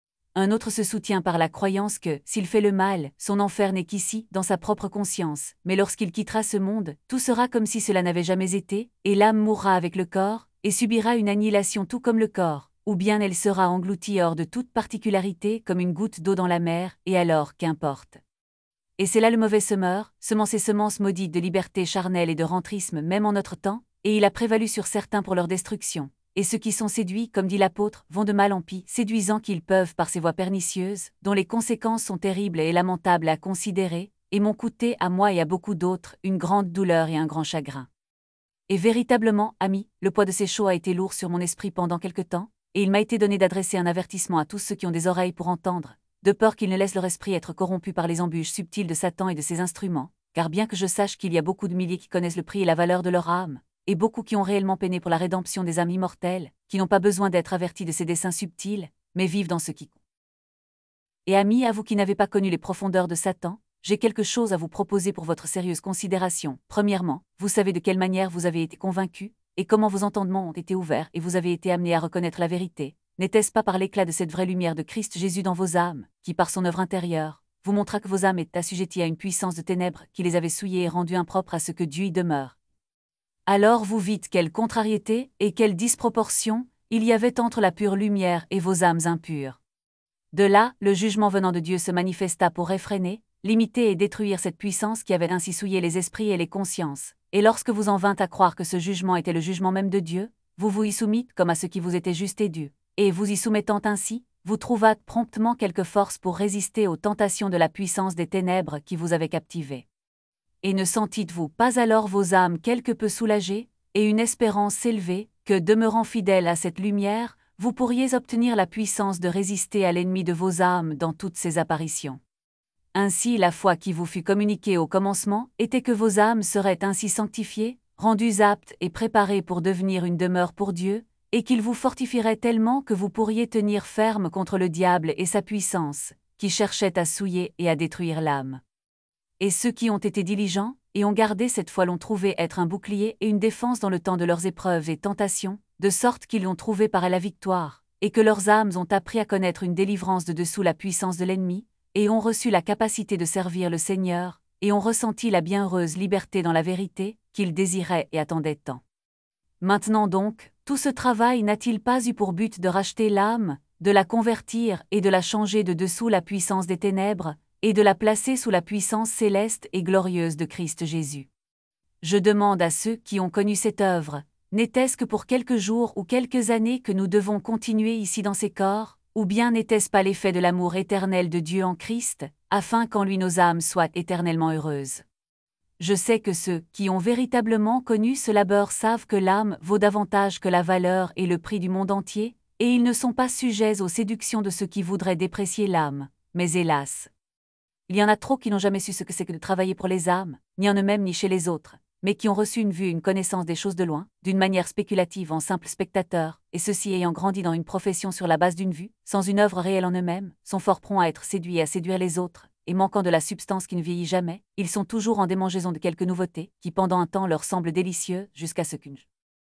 Un autre se soutient par la croyance que, s'il fait le mal, son enfer n'est qu'ici, dans sa propre conscience, mais lorsqu'il quittera ce monde, tout sera comme si cela n'avait jamais été, et l'âme mourra avec le corps, et subira une annihilation tout comme le corps, ou bien elle sera engloutie hors de toute particularité comme une goutte d'eau dans la mer, et alors qu'importe. Et c'est là le mauvais semeur, semant ces semences maudites de liberté charnelle et de rentrisme même en notre temps, et il a prévalu sur certains pour leur destruction. Et ceux qui sont séduits, comme dit l'apôtre, vont de mal en pis, séduisant qu'ils peuvent par ces voies pernicieuses, dont les conséquences sont terribles et lamentables à considérer, et m'ont coûté à moi et à beaucoup d'autres une grande douleur et un grand chagrin. Et véritablement, amis, le poids de ces choses a été lourd sur mon esprit pendant quelque temps, et il m'a été donné d'adresser un avertissement à tous ceux qui ont des oreilles pour entendre, de peur qu'ils ne laissent leur esprit être corrompu par les embûches subtiles de Satan et de ses instruments, car bien que je sache qu'il y a beaucoup de milliers qui connaissent le prix et la valeur de leur âme, et beaucoup qui ont réellement peiné pour la rédemption des âmes immortelles, qui n'ont pas besoin d'être avertis de ces desseins subtils, mais vivent dans ce qui compte. Et amis, à vous qui n'avez pas connu les profondeurs de Satan, j'ai quelque chose à vous proposer pour votre sérieuse considération. Premièrement, vous savez de quelle manière vous avez été convaincus, et comment vos entendements ont été ouverts et vous avez été amenés à reconnaître la vérité. N'était-ce pas par l'éclat de cette vraie lumière de Christ Jésus dans vos âmes, qui par son œuvre intérieure, vous montra que vos âmes étaient assujetties à une puissance de ténèbres qui les avait souillées et rendues impropres à ce que Dieu y demeure? Alors vous vîtes quelle contrariété et quelle disproportion il y avait entre la pure lumière et vos âmes impures. De là, le jugement venant de Dieu se manifesta pour réfréner, limiter et détruire cette puissance qui avait ainsi souillé les esprits et les consciences. Et lorsque vous en vîntes à croire que ce jugement était le jugement même de Dieu, vous vous y soumîtes comme à ce qui vous était juste et dû. Et vous y soumettant ainsi, vous trouvâtes promptement quelque force pour résister aux tentations de la puissance des ténèbres qui vous avait captivé. Et ne sentîtes-vous pas alors vos âmes quelque peu soulagées, et une espérance élevée, que, demeurant fidèles à cette lumière, vous pourriez obtenir la puissance de résister à l'ennemi de vos âmes dans toutes ses apparitions. Ainsi la foi qui vous fut communiquée au commencement était que vos âmes seraient ainsi sanctifiées, rendues aptes et préparées pour devenir une demeure pour Dieu, et qu'il vous fortifierait tellement que vous pourriez tenir ferme contre le diable et sa puissance, qui cherchait à souiller et à détruire l'âme. Et ceux qui ont été diligents, et ont gardé cette foi l'ont trouvé être un bouclier et une défense dans le temps de leurs épreuves et tentations, de sorte qu'ils l'ont trouvé par la victoire, et que leurs âmes ont appris à connaître une délivrance de dessous la puissance de l'ennemi, et ont reçu la capacité de servir le Seigneur, et ont ressenti la bienheureuse liberté dans la vérité, qu'ils désiraient et attendaient tant. Maintenant donc, tout ce travail n'a-t-il pas eu pour but de racheter l'âme, de la convertir et de la changer de dessous la puissance des ténèbres, et de la placer sous la puissance céleste et glorieuse de Christ Jésus? Je demande à ceux qui ont connu cette œuvre, n'était-ce que pour quelques jours ou quelques années que nous devons continuer ici dans ces corps, ou bien n'était-ce pas l'effet de l'amour éternel de Dieu en Christ, afin qu'en lui nos âmes soient éternellement heureuses? Je sais que ceux qui ont véritablement connu ce labeur savent que l'âme vaut davantage que la valeur et le prix du monde entier, et ils ne sont pas sujets aux séductions de ceux qui voudraient déprécier l'âme, mais hélas, il y en a trop qui n'ont jamais su ce que c'est que de travailler pour les âmes, ni en eux-mêmes ni chez les autres, mais qui ont reçu une vue et une connaissance des choses de loin, d'une manière spéculative en simples spectateurs, et ceux-ci ayant grandi dans une profession sur la base d'une vue, sans une œuvre réelle en eux-mêmes, sont fort prompts à être séduits et à séduire les autres, et manquant de la substance qui ne vieillit jamais, ils sont toujours en démangeaison de quelques nouveautés, qui pendant un temps leur semblent délicieux, jusqu'à ce qu'une...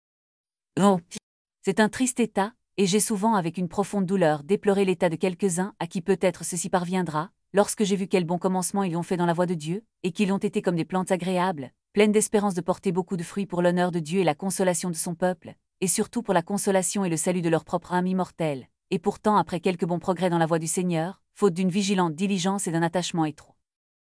Oh, c'est un triste état, et j'ai souvent avec une profonde douleur déploré l'état de quelques-uns à qui peut-être ceci parviendra, lorsque j'ai vu quel bon commencement ils ont fait dans la voie de Dieu, et qu'ils ont été comme des plantes agréables, pleines d'espérance de porter beaucoup de fruits pour l'honneur de Dieu et la consolation de son peuple, et surtout pour la consolation et le salut de leur propre âme immortelle, et pourtant après quelques bons progrès dans la voie du Seigneur, faute d'une vigilante diligence et d'un attachement étroit.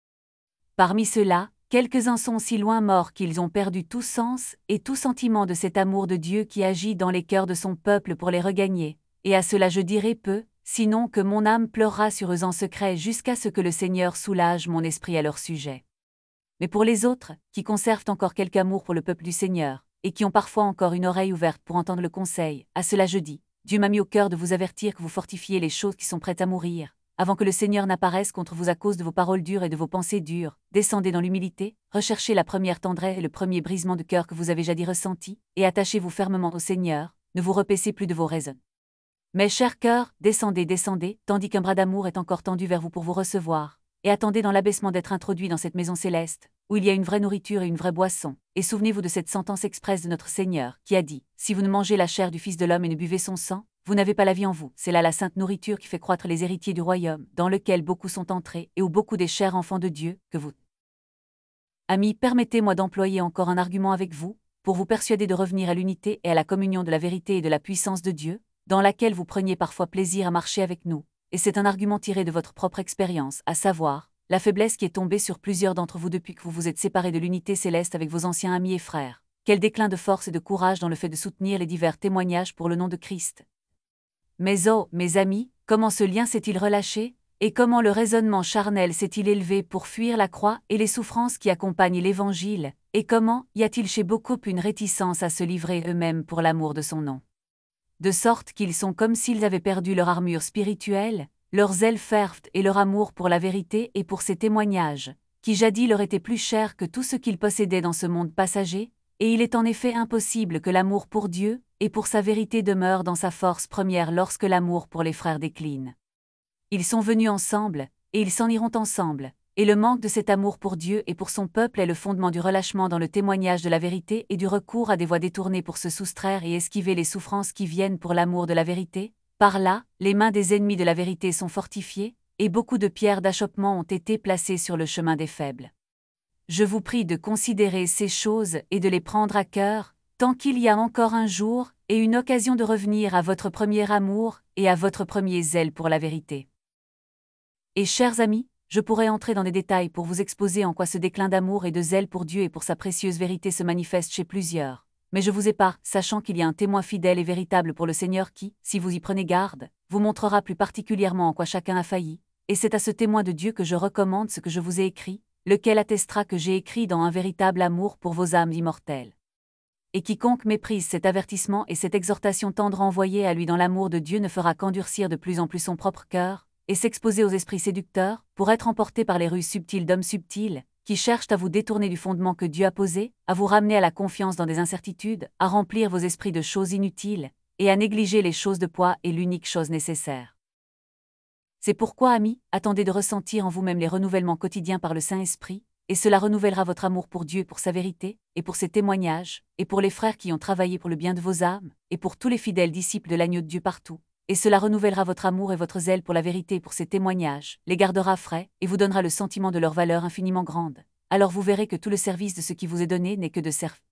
Parmi ceux-là, quelques-uns sont si loin morts qu'ils ont perdu tout sens et tout sentiment de cet amour de Dieu qui agit dans les cœurs de son peuple pour les regagner, et à cela je dirai peu, sinon que mon âme pleurera sur eux en secret jusqu'à ce que le Seigneur soulage mon esprit à leur sujet. Mais pour les autres, qui conservent encore quelque amour pour le peuple du Seigneur, et qui ont parfois encore une oreille ouverte pour entendre le conseil, à cela je dis, Dieu m'a mis au cœur de vous avertir que vous fortifiez les choses qui sont prêtes à mourir, avant que le Seigneur n'apparaisse contre vous à cause de vos paroles dures et de vos pensées dures. Descendez dans l'humilité, recherchez la première tendresse et le premier brisement de cœur que vous avez jadis ressenti, et attachez-vous fermement au Seigneur, ne vous repaissez plus de vos raisons. Mes chers cœurs, descendez, descendez, tandis qu'un bras d'amour est encore tendu vers vous pour vous recevoir, et attendez dans l'abaissement d'être introduit dans cette maison céleste, où il y a une vraie nourriture et une vraie boisson, et souvenez-vous de cette sentence expresse de notre Seigneur, qui a dit, « Si vous ne mangez la chair du Fils de l'homme et ne buvez son sang, vous n'avez pas la vie en vous. » C'est là la sainte nourriture qui fait croître les héritiers du royaume, dans lequel beaucoup sont entrés, et où beaucoup des chers enfants de Dieu, que vous. Amis, permettez-moi d'employer encore un argument avec vous, pour vous persuader de revenir à l'unité et à la communion de la vérité et de la puissance de Dieu, dans laquelle vous preniez parfois plaisir à marcher avec nous, et c'est un argument tiré de votre propre expérience, à savoir, la faiblesse qui est tombée sur plusieurs d'entre vous depuis que vous vous êtes séparés de l'unité céleste avec vos anciens amis et frères. Quel déclin de force et de courage dans le fait de soutenir les divers témoignages pour le nom de Christ. Mais oh, mes amis, comment ce lien s'est-il relâché, et comment le raisonnement charnel s'est-il élevé pour fuir la croix et les souffrances qui accompagnent l'Évangile, et comment y a-t-il chez beaucoup une réticence à se livrer eux-mêmes pour l'amour de son nom. De sorte qu'ils sont comme s'ils avaient perdu leur armure spirituelle, leur zèle fervent et leur amour pour la vérité et pour ses témoignages, qui jadis leur étaient plus chers que tout ce qu'ils possédaient dans ce monde passager, et il est en effet impossible que l'amour pour Dieu et pour sa vérité demeure dans sa force première lorsque l'amour pour les frères décline. Ils sont venus ensemble, et ils s'en iront ensemble, et le manque de cet amour pour Dieu et pour son peuple est le fondement du relâchement dans le témoignage de la vérité et du recours à des voies détournées pour se soustraire et esquiver les souffrances qui viennent pour l'amour de la vérité. Par là, les mains des ennemis de la vérité sont fortifiées, et beaucoup de pierres d'achoppement ont été placées sur le chemin des faibles. Je vous prie de considérer ces choses et de les prendre à cœur, tant qu'il y a encore un jour et une occasion de revenir à votre premier amour et à votre premier zèle pour la vérité. Et chers amis, je pourrais entrer dans des détails pour vous exposer en quoi ce déclin d'amour et de zèle pour Dieu et pour sa précieuse vérité se manifeste chez plusieurs, mais je vous épargne, sachant qu'il y a un témoin fidèle et véritable pour le Seigneur qui, si vous y prenez garde, vous montrera plus particulièrement en quoi chacun a failli, et c'est à ce témoin de Dieu que je recommande ce que je vous ai écrit, lequel attestera que j'ai écrit dans un véritable amour pour vos âmes immortelles. Et quiconque méprise cet avertissement et cette exhortation tendre envoyée à lui dans l'amour de Dieu ne fera qu'endurcir de plus en plus son propre cœur, et s'exposer aux esprits séducteurs, pour être emporté par les ruses subtiles d'hommes subtils, qui cherchent à vous détourner du fondement que Dieu a posé, à vous ramener à la confiance dans des incertitudes, à remplir vos esprits de choses inutiles, et à négliger les choses de poids et l'unique chose nécessaire. C'est pourquoi, amis, attendez de ressentir en vous-même les renouvellements quotidiens par le Saint-Esprit, et cela renouvellera votre amour pour Dieu et pour sa vérité, et pour ses témoignages, et pour les frères qui ont travaillé pour le bien de vos âmes, et pour tous les fidèles disciples de l'agneau de Dieu partout. Et cela renouvellera votre amour et votre zèle pour la vérité et pour ses témoignages, les gardera frais, et vous donnera le sentiment de leur valeur infiniment grande. Alors vous verrez que tout le service de ce qui vous est donné n'est que de servir.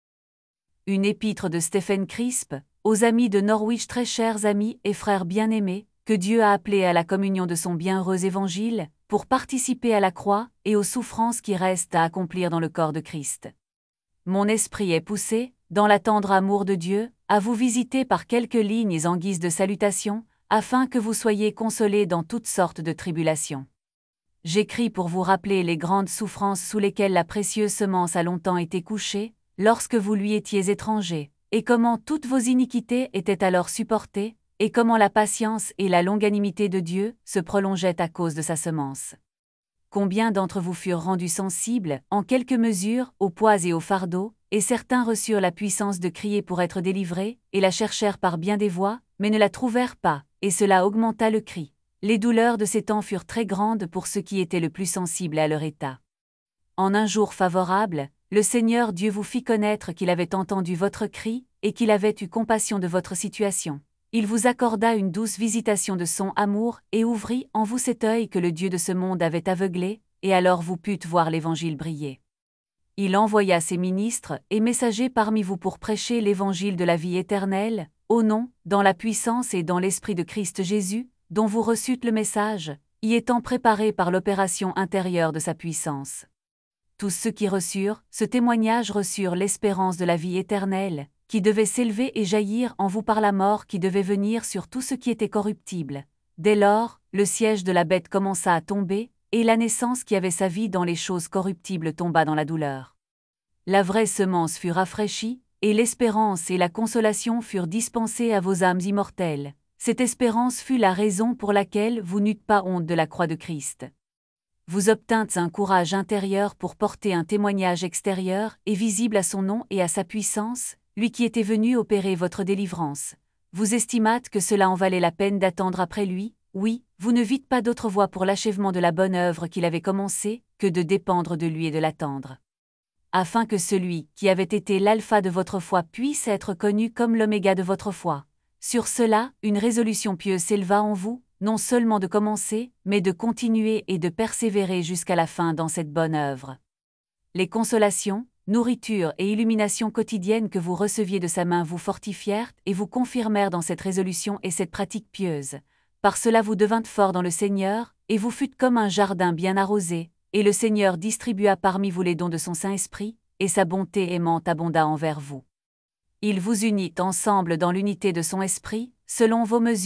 Une épître de Stephen Crisp, aux amis de Norwich, très chers amis et frères bien-aimés, que Dieu a appelés à la communion de son bienheureux évangile, pour participer à la croix et aux souffrances qui restent à accomplir dans le corps de Christ. Mon esprit est poussé, dans la tendre amour de Dieu, à vous visiter par quelques lignes en guise de salutation, afin que vous soyez consolés dans toutes sortes de tribulations. J'écris pour vous rappeler les grandes souffrances sous lesquelles la précieuse semence a longtemps été couchée, lorsque vous lui étiez étrangers, et comment toutes vos iniquités étaient alors supportées, et comment la patience et la longanimité de Dieu se prolongeaient à cause de sa semence. Combien d'entre vous furent rendus sensibles, en quelque mesure, aux poids et aux fardeaux, et certains reçurent la puissance de crier pour être délivrés, et la cherchèrent par bien des voies, mais ne la trouvèrent pas, et cela augmenta le cri. Les douleurs de ces temps furent très grandes pour ceux qui étaient le plus sensibles à leur état. En un jour favorable, le Seigneur Dieu vous fit connaître qu'il avait entendu votre cri, et qu'il avait eu compassion de votre situation. Il vous accorda une douce visitation de son amour, et ouvrit en vous cet œil que le Dieu de ce monde avait aveuglé, et alors vous pûtes voir l'Évangile briller. Il envoya ses ministres et messagers parmi vous pour prêcher l'Évangile de la vie éternelle, au nom, dans la puissance et dans l'Esprit de Christ Jésus, dont vous reçûtes le message, y étant préparés par l'opération intérieure de sa puissance. Tous ceux qui reçurent ce témoignage reçurent l'espérance de la vie éternelle, qui devait s'élever et jaillir en vous par la mort qui devait venir sur tout ce qui était corruptible. Dès lors, le siège de la bête commença à tomber, et la naissance qui avait sa vie dans les choses corruptibles tomba dans la douleur. La vraie semence fut rafraîchie, et l'espérance et la consolation furent dispensées à vos âmes immortelles. Cette espérance fut la raison pour laquelle vous n'eûtes pas honte de la croix de Christ. Vous obtîntes un courage intérieur pour porter un témoignage extérieur et visible à son nom et à sa puissance, lui qui était venu opérer votre délivrance. Vous estimâtes que cela en valait la peine d'attendre après lui, oui, vous ne vîtes pas d'autre voie pour l'achèvement de la bonne œuvre qu'il avait commencée, que de dépendre de lui et de l'attendre. Afin que celui qui avait été l'alpha de votre foi puisse être connu comme l'oméga de votre foi. Sur cela, une résolution pieuse s'éleva en vous, non seulement de commencer, mais de continuer et de persévérer jusqu'à la fin dans cette bonne œuvre. Les consolations, nourriture et illumination quotidienne que vous receviez de sa main vous fortifièrent et vous confirmèrent dans cette résolution et cette pratique pieuse. Par cela vous devîntes forts dans le Seigneur, et vous fûtes comme un jardin bien arrosé, et le Seigneur distribua parmi vous les dons de son Saint-Esprit, et sa bonté aimante abonda envers vous. Il vous unit ensemble dans l'unité de son Esprit, selon vos mesures,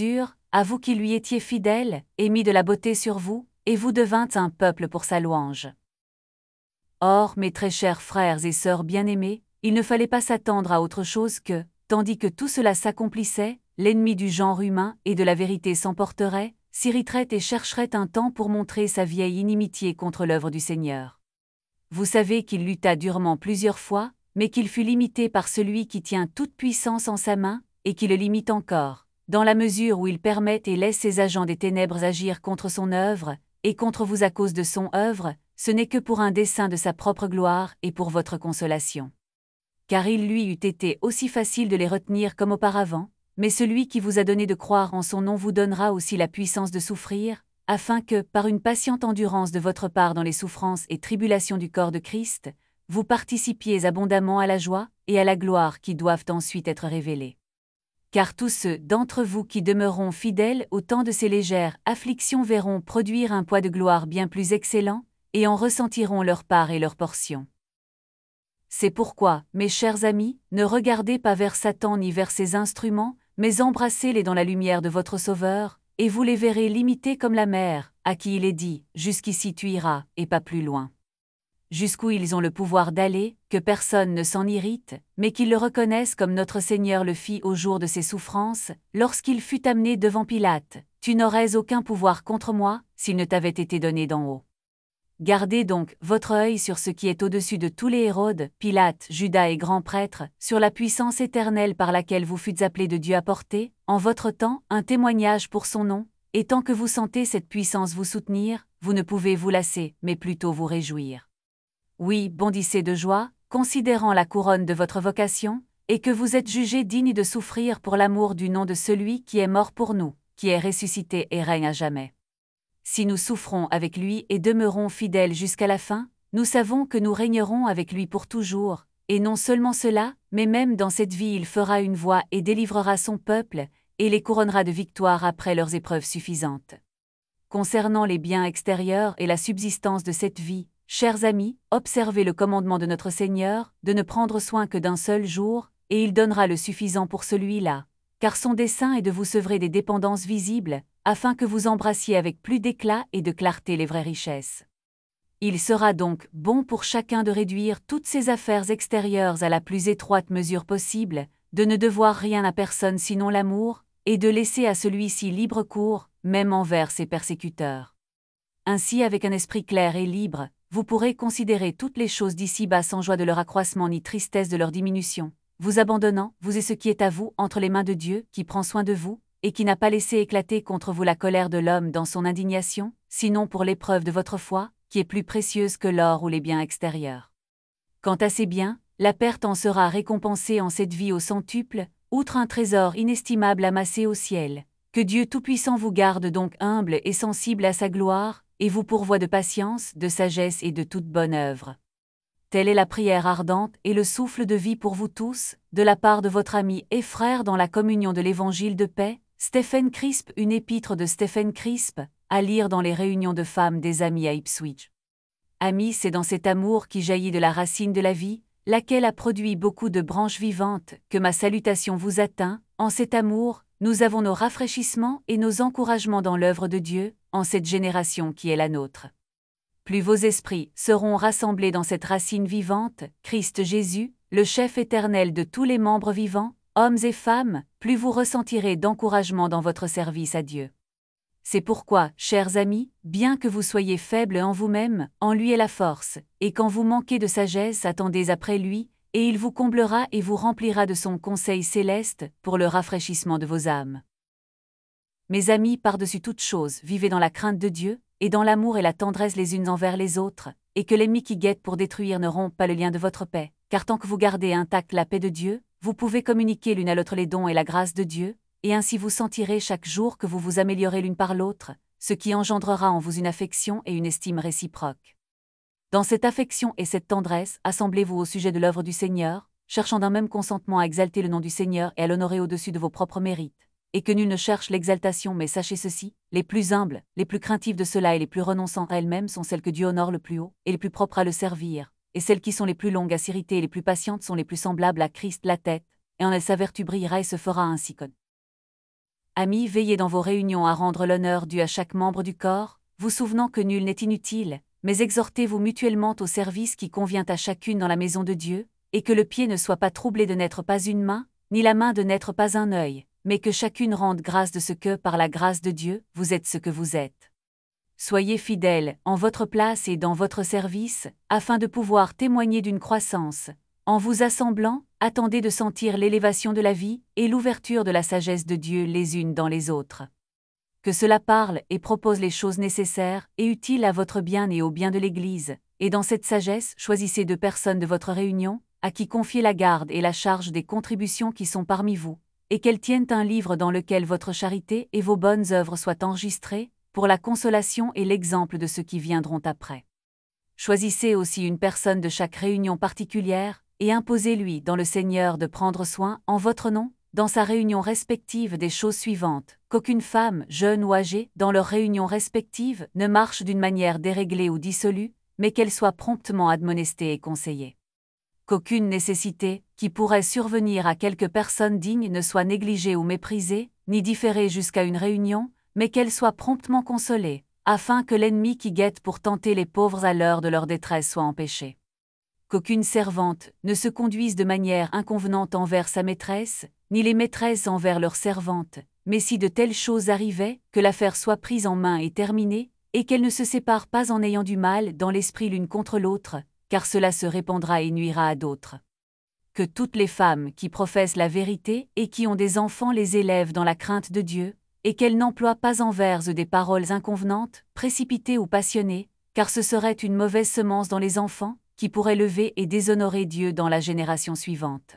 à vous qui lui étiez fidèles, et mit de la beauté sur vous, et vous devîntes un peuple pour sa louange. Or, mes très chers frères et sœurs bien-aimés, il ne fallait pas s'attendre à autre chose que, tandis que tout cela s'accomplissait, l'ennemi du genre humain et de la vérité s'emporterait, s'irriterait et chercherait un temps pour montrer sa vieille inimitié contre l'œuvre du Seigneur. Vous savez qu'il lutta durement plusieurs fois, mais qu'il fut limité par celui qui tient toute puissance en sa main, et qui le limite encore, dans la mesure où il permet et laisse ses agents des ténèbres agir contre son œuvre, et contre vous à cause de son œuvre, ce n'est que pour un dessein de sa propre gloire et pour votre consolation. Car il lui eût été aussi facile de les retenir comme auparavant, mais celui qui vous a donné de croire en son nom vous donnera aussi la puissance de souffrir, afin que, par une patiente endurance de votre part dans les souffrances et tribulations du corps de Christ, vous participiez abondamment à la joie et à la gloire qui doivent ensuite être révélées. Car tous ceux d'entre vous qui demeureront fidèles au temps de ces légères afflictions verront produire un poids de gloire bien plus excellent, et en ressentiront leur part et leur portion. C'est pourquoi, mes chers amis, ne regardez pas vers Satan ni vers ses instruments, mais embrassez-les dans la lumière de votre Sauveur, et vous les verrez limités comme la mer, à qui il est dit « Jusqu'ici tu iras, et pas plus loin ». Jusqu'où ils ont le pouvoir d'aller, que personne ne s'en irrite, mais qu'ils le reconnaissent comme notre Seigneur le fit au jour de ses souffrances, lorsqu'il fut amené devant Pilate. Tu n'aurais aucun pouvoir contre moi, s'il ne t'avait été donné d'en haut. Gardez donc votre œil sur ce qui est au-dessus de tous les Hérodes, Pilate, Judas et grands prêtres, sur la puissance éternelle par laquelle vous fûtes appelés de Dieu à porter, en votre temps, un témoignage pour son nom, et tant que vous sentez cette puissance vous soutenir, vous ne pouvez vous lasser, mais plutôt vous réjouir. Oui, bondissez de joie, considérant la couronne de votre vocation, et que vous êtes jugés dignes de souffrir pour l'amour du nom de celui qui est mort pour nous, qui est ressuscité et règne à jamais. Si nous souffrons avec lui et demeurons fidèles jusqu'à la fin, nous savons que nous régnerons avec lui pour toujours, et non seulement cela, mais même dans cette vie il fera une voix et délivrera son peuple, et les couronnera de victoire après leurs épreuves suffisantes. Concernant les biens extérieurs et la subsistance de cette vie, chers amis, observez le commandement de notre Seigneur, de ne prendre soin que d'un seul jour, et il donnera le suffisant pour celui-là, car son dessein est de vous sevrer des dépendances visibles, afin que vous embrassiez avec plus d'éclat et de clarté les vraies richesses. Il sera donc bon pour chacun de réduire toutes ses affaires extérieures à la plus étroite mesure possible, de ne devoir rien à personne sinon l'amour, et de laisser à celui-ci libre cours, même envers ses persécuteurs. Ainsi, avec un esprit clair et libre, vous pourrez considérer toutes les choses d'ici-bas sans joie de leur accroissement ni tristesse de leur diminution, vous abandonnant, vous et ce qui est à vous, entre les mains de Dieu, qui prend soin de vous, et qui n'a pas laissé éclater contre vous la colère de l'homme dans son indignation, sinon pour l'épreuve de votre foi, qui est plus précieuse que l'or ou les biens extérieurs. Quant à ces biens, la perte en sera récompensée en cette vie au centuple, outre un trésor inestimable amassé au ciel. Que Dieu Tout-Puissant vous garde donc humble et sensible à sa gloire, et vous pourvoie de patience, de sagesse et de toute bonne œuvre. Telle est la prière ardente et le souffle de vie pour vous tous, de la part de votre ami et frère dans la communion de l'Évangile de paix, Stephen Crisp. Une épître de Stephen Crisp, à lire dans les réunions de femmes des amis à Ipswich. Amis, c'est dans cet amour qui jaillit de la racine de la vie, laquelle a produit beaucoup de branches vivantes, que ma salutation vous atteint. En cet amour, nous avons nos rafraîchissements et nos encouragements dans l'œuvre de Dieu, en cette génération qui est la nôtre. Plus vos esprits seront rassemblés dans cette racine vivante, Christ Jésus, le chef éternel de tous les membres vivants, hommes et femmes, plus vous ressentirez d'encouragement dans votre service à Dieu. C'est pourquoi, chers amis, bien que vous soyez faibles en vous-même, en lui est la force, et quand vous manquez de sagesse, attendez après lui, et il vous comblera et vous remplira de son conseil céleste, pour le rafraîchissement de vos âmes. Mes amis, par-dessus toute chose, vivez dans la crainte de Dieu, et dans l'amour et la tendresse les unes envers les autres, et que l'ennemi qui guette pour détruire ne rompe pas le lien de votre paix, car tant que vous gardez intacte la paix de Dieu, vous pouvez communiquer l'une à l'autre les dons et la grâce de Dieu, et ainsi vous sentirez chaque jour que vous vous améliorez l'une par l'autre, ce qui engendrera en vous une affection et une estime réciproque. Dans cette affection et cette tendresse, assemblez-vous au sujet de l'œuvre du Seigneur, cherchant d'un même consentement à exalter le nom du Seigneur et à l'honorer au-dessus de vos propres mérites, et que nul ne cherche l'exaltation, mais sachez ceci, les plus humbles, les plus craintives de cela et les plus renonçants à elles-mêmes sont celles que Dieu honore le plus haut, et les plus propres à le servir, et celles qui sont les plus longues à s'irriter et les plus patientes sont les plus semblables à Christ la tête, et en elles sa vertu brillera et se fera ainsi connaître. amis, veillez dans vos réunions à rendre l'honneur dû à chaque membre du corps, vous souvenant que nul n'est inutile, mais exhortez-vous mutuellement au service qui convient à chacune dans la maison de Dieu, et que le pied ne soit pas troublé de n'être pas une main, ni la main de n'être pas un œil, mais que chacune rende grâce de ce que, par la grâce de Dieu, vous êtes ce que vous êtes. Soyez fidèles, en votre place et dans votre service, afin de pouvoir témoigner d'une croissance. En vous assemblant, attendez de sentir l'élévation de la vie et l'ouverture de la sagesse de Dieu les unes dans les autres. Que cela parle et propose les choses nécessaires et utiles à votre bien et au bien de l'Église, et dans cette sagesse, choisissez deux personnes de votre réunion, à qui confiez la garde et la charge des contributions qui sont parmi vous, et qu'elles tiennent un livre dans lequel votre charité et vos bonnes œuvres soient enregistrées, pour la consolation et l'exemple de ceux qui viendront après. Choisissez aussi une personne de chaque réunion particulière, et imposez-lui dans le Seigneur de prendre soin, en votre nom, dans sa réunion respective des choses suivantes, qu'aucune femme, jeune ou âgée, dans leurs réunions respectives, ne marche d'une manière déréglée ou dissolue, mais qu'elle soit promptement admonestée et conseillée. Qu'aucune nécessité, qui pourrait survenir à quelque personne digne, ne soit négligée ou méprisée, ni différée jusqu'à une réunion, mais qu'elle soit promptement consolée, afin que l'ennemi qui guette pour tenter les pauvres à l'heure de leur détresse soit empêché. Qu'aucune servante ne se conduise de manière inconvenante envers sa maîtresse, ni les maîtresses envers leurs servantes, mais si de telles choses arrivaient, que l'affaire soit prise en main et terminée, et qu'elles ne se séparent pas en ayant du mal dans l'esprit l'une contre l'autre, car cela se répandra et nuira à d'autres. Que toutes les femmes qui professent la vérité et qui ont des enfants les élèvent dans la crainte de Dieu, et qu'elles n'emploient pas envers eux des paroles inconvenantes, précipitées ou passionnées, car ce serait une mauvaise semence dans les enfants, qui pourrait lever et déshonorer Dieu dans la génération suivante.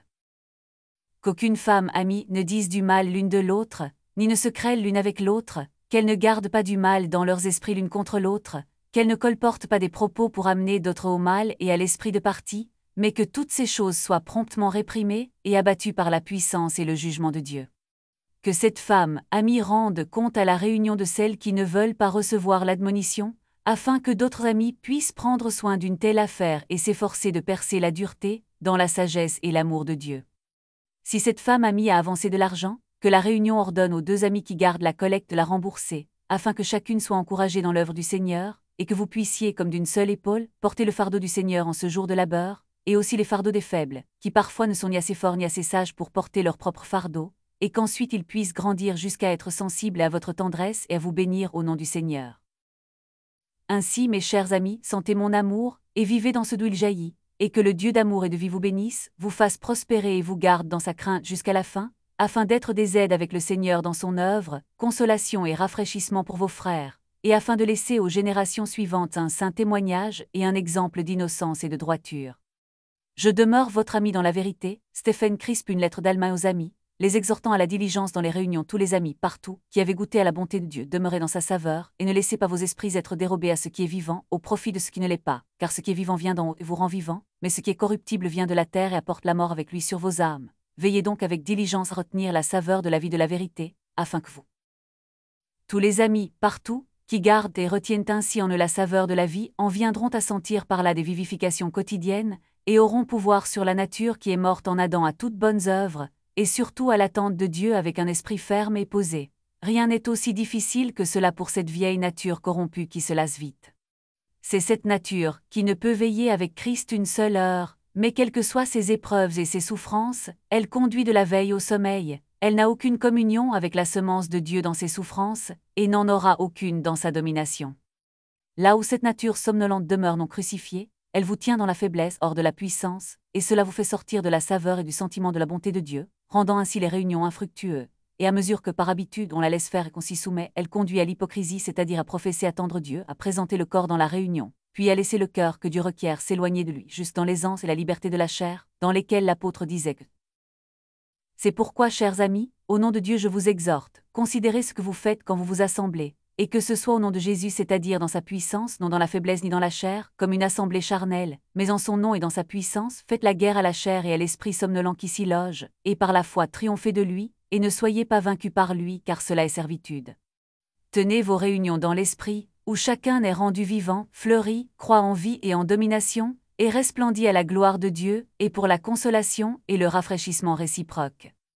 Qu'aucune femme amie ne dise du mal l'une de l'autre, ni ne se crêle l'une avec l'autre, qu'elles ne gardent pas du mal dans leurs esprits l'une contre l'autre, qu'elles ne colportent pas des propos pour amener d'autres au mal et à l'esprit de parti, mais que toutes ces choses soient promptement réprimées et abattues par la puissance et le jugement de Dieu. Que cette femme amie rende compte à la réunion de celles qui ne veulent pas recevoir l'admonition, afin que d'autres amis puissent prendre soin d'une telle affaire et s'efforcer de percer la dureté, dans la sagesse et l'amour de Dieu. Si cette femme amie a avancé de l'argent, que la réunion ordonne aux deux amis qui gardent la collecte de la rembourser, afin que chacune soit encouragée dans l'œuvre du Seigneur, et que vous puissiez, comme d'une seule épaule, porter le fardeau du Seigneur en ce jour de labeur, et aussi les fardeaux des faibles, qui parfois ne sont ni assez forts ni assez sages pour porter leur propre fardeau, et qu'ensuite ils puissent grandir jusqu'à être sensibles à votre tendresse et à vous bénir au nom du Seigneur. Ainsi, mes chers amis, sentez mon amour, et vivez dans ce d'où il jaillit, et que le Dieu d'amour et de vie vous bénisse, vous fasse prospérer et vous garde dans sa crainte jusqu'à la fin, afin d'être des aides avec le Seigneur dans son œuvre, consolation et rafraîchissement pour vos frères, et afin de laisser aux générations suivantes un saint témoignage et un exemple d'innocence et de droiture. Je demeure votre ami dans la vérité, Stephen Crisp, une lettre d'Allemagne aux amis, les exhortant à la diligence dans les réunions, tous les amis partout, qui avaient goûté à la bonté de Dieu, demeurez dans sa saveur, et ne laissez pas vos esprits être dérobés à ce qui est vivant, au profit de ce qui ne l'est pas, car ce qui est vivant vient d'en haut et vous rend vivant, mais ce qui est corruptible vient de la terre et apporte la mort avec lui sur vos âmes. Veillez donc avec diligence à retenir la saveur de la vie de la vérité, afin que vous, tous les amis partout, qui gardent et retiennent ainsi en eux la saveur de la vie, en viendront à sentir par là des vivifications quotidiennes, et auront pouvoir sur la nature qui est morte en Adam à toutes bonnes œuvres, et surtout à l'attente de Dieu avec un esprit ferme et posé. Rien n'est aussi difficile que cela pour cette vieille nature corrompue qui se lasse vite. C'est cette nature qui ne peut veiller avec Christ une seule heure, mais quelles que soient ses épreuves et ses souffrances, elle conduit de la veille au sommeil, elle n'a aucune communion avec la semence de Dieu dans ses souffrances, et n'en aura aucune dans sa domination. Là où cette nature somnolente demeure non crucifiée, elle vous tient dans la faiblesse hors de la puissance, et cela vous fait sortir de la saveur et du sentiment de la bonté de Dieu, rendant ainsi les réunions infructueuses. Et à mesure que par habitude on la laisse faire et qu'on s'y soumet, elle conduit à l'hypocrisie, c'est-à-dire à professer attendre Dieu, à présenter le corps dans la réunion, puis à laisser le cœur que Dieu requiert s'éloigner de lui, juste dans l'aisance et la liberté de la chair, dans lesquelles l'apôtre disait que c'est pourquoi, chers amis, au nom de Dieu je vous exhorte, considérez ce que vous faites quand vous vous assemblez, et que ce soit au nom de Jésus, c'est-à-dire dans sa puissance, non dans la faiblesse ni dans la chair, comme une assemblée charnelle, mais en son nom et dans sa puissance, faites la guerre à la chair et à l'esprit somnolent qui s'y loge, et par la foi triomphez de lui, et ne soyez pas vaincus par lui, car cela est servitude. Tenez vos réunions dans l'esprit, où chacun est rendu vivant, fleuri, croît en vie et en domination, et resplendit à la gloire de Dieu, et pour la consolation et le rafraîchissement réciproque.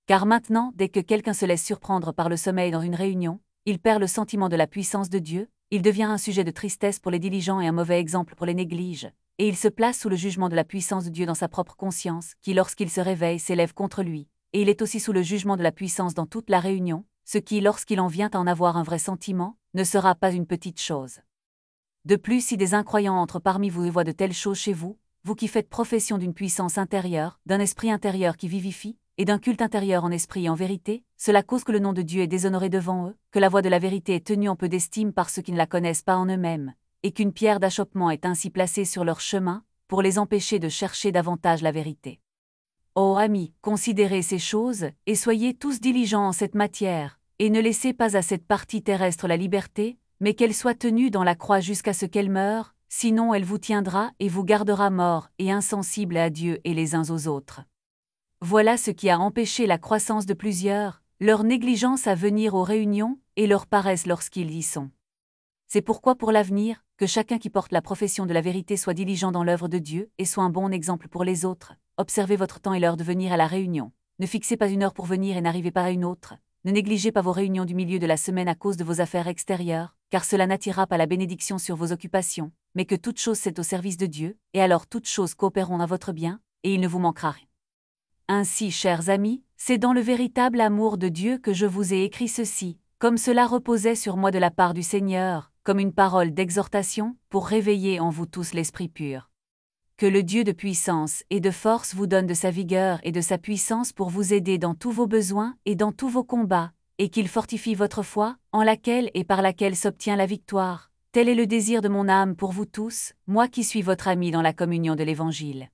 Car maintenant, dès que quelqu'un se laisse surprendre par le sommeil dans une réunion, il perd le sentiment de la puissance de Dieu, il devient un sujet de tristesse pour les diligents et un mauvais exemple pour les négliges, et il se place sous le jugement de la puissance de Dieu dans sa propre conscience, qui lorsqu'il se réveille s'élève contre lui, et il est aussi sous le jugement de la puissance dans toute la réunion, ce qui, lorsqu'il en vient à en avoir un vrai sentiment, ne sera pas une petite chose. De plus, si des incroyants entrent parmi vous et voient de telles choses chez vous, vous qui faites profession d'une puissance intérieure, d'un esprit intérieur qui vivifie, et d'un culte intérieur en esprit et en vérité, cela cause que le nom de Dieu est déshonoré devant eux, que la voix de la vérité est tenue en peu d'estime par ceux qui ne la connaissent pas en eux-mêmes, et qu'une pierre d'achoppement est ainsi placée sur leur chemin, pour les empêcher de chercher davantage la vérité. Ô amis, considérez ces choses, et soyez tous diligents en cette matière, et ne laissez pas à cette partie terrestre la liberté, mais qu'elle soit tenue dans la croix jusqu'à ce qu'elle meure, sinon elle vous tiendra et vous gardera morts et insensibles à Dieu et les uns aux autres. Voilà ce qui a empêché la croissance de plusieurs, leur négligence à venir aux réunions et leur paresse lorsqu'ils y sont. C'est pourquoi pour l'avenir, que chacun qui porte la profession de la vérité soit diligent dans l'œuvre de Dieu et soit un bon exemple pour les autres. Observez votre temps et l'heure de venir à la réunion. Ne fixez pas une heure pour venir et n'arrivez pas à une autre. Ne négligez pas vos réunions du milieu de la semaine à cause de vos affaires extérieures, car cela n'attirera pas la bénédiction sur vos occupations, mais que toute chose c'est au service de Dieu, et alors toutes choses coopéreront à votre bien, et il ne vous manquera rien. Ainsi, chers amis, c'est dans le véritable amour de Dieu que je vous ai écrit ceci, comme cela reposait sur moi de la part du Seigneur, comme une parole d'exhortation, pour réveiller en vous tous l'esprit pur. Que le Dieu de puissance et de force vous donne de sa vigueur et de sa puissance pour vous aider dans tous vos besoins et dans tous vos combats, et qu'il fortifie votre foi, en laquelle et par laquelle s'obtient la victoire. Tel est le désir de mon âme pour vous tous, moi qui suis votre ami dans la communion de l'Évangile.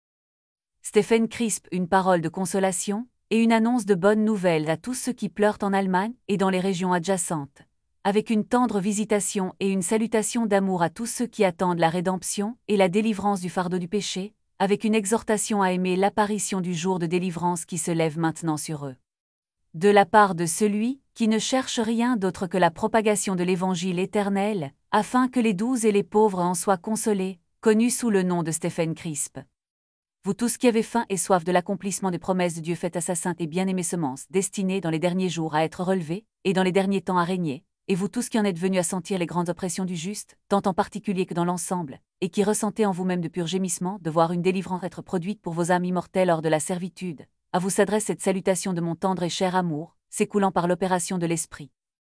Stephen Crisp, une parole de consolation, et une annonce de bonnes nouvelles à tous ceux qui pleurent en Allemagne et dans les régions adjacentes, avec une tendre visitation et une salutation d'amour à tous ceux qui attendent la rédemption et la délivrance du fardeau du péché, avec une exhortation à aimer l'apparition du jour de délivrance qui se lève maintenant sur eux. De la part de celui qui ne cherche rien d'autre que la propagation de l'Évangile éternel, afin que les doux et les pauvres en soient consolés, connus sous le nom de Stephen Crisp. Vous tous qui avez faim et soif de l'accomplissement des promesses de Dieu faites à sa sainte et bien-aimée semence, destinée dans les derniers jours à être relevée, et dans les derniers temps à régner, et vous tous qui en êtes venus à sentir les grandes oppressions du juste, tant en particulier que dans l'ensemble, et qui ressentez en vous-même de purs gémissements de voir une délivrance être produite pour vos âmes immortelles hors de la servitude, à vous s'adresse cette salutation de mon tendre et cher amour, s'écoulant par l'opération de l'Esprit.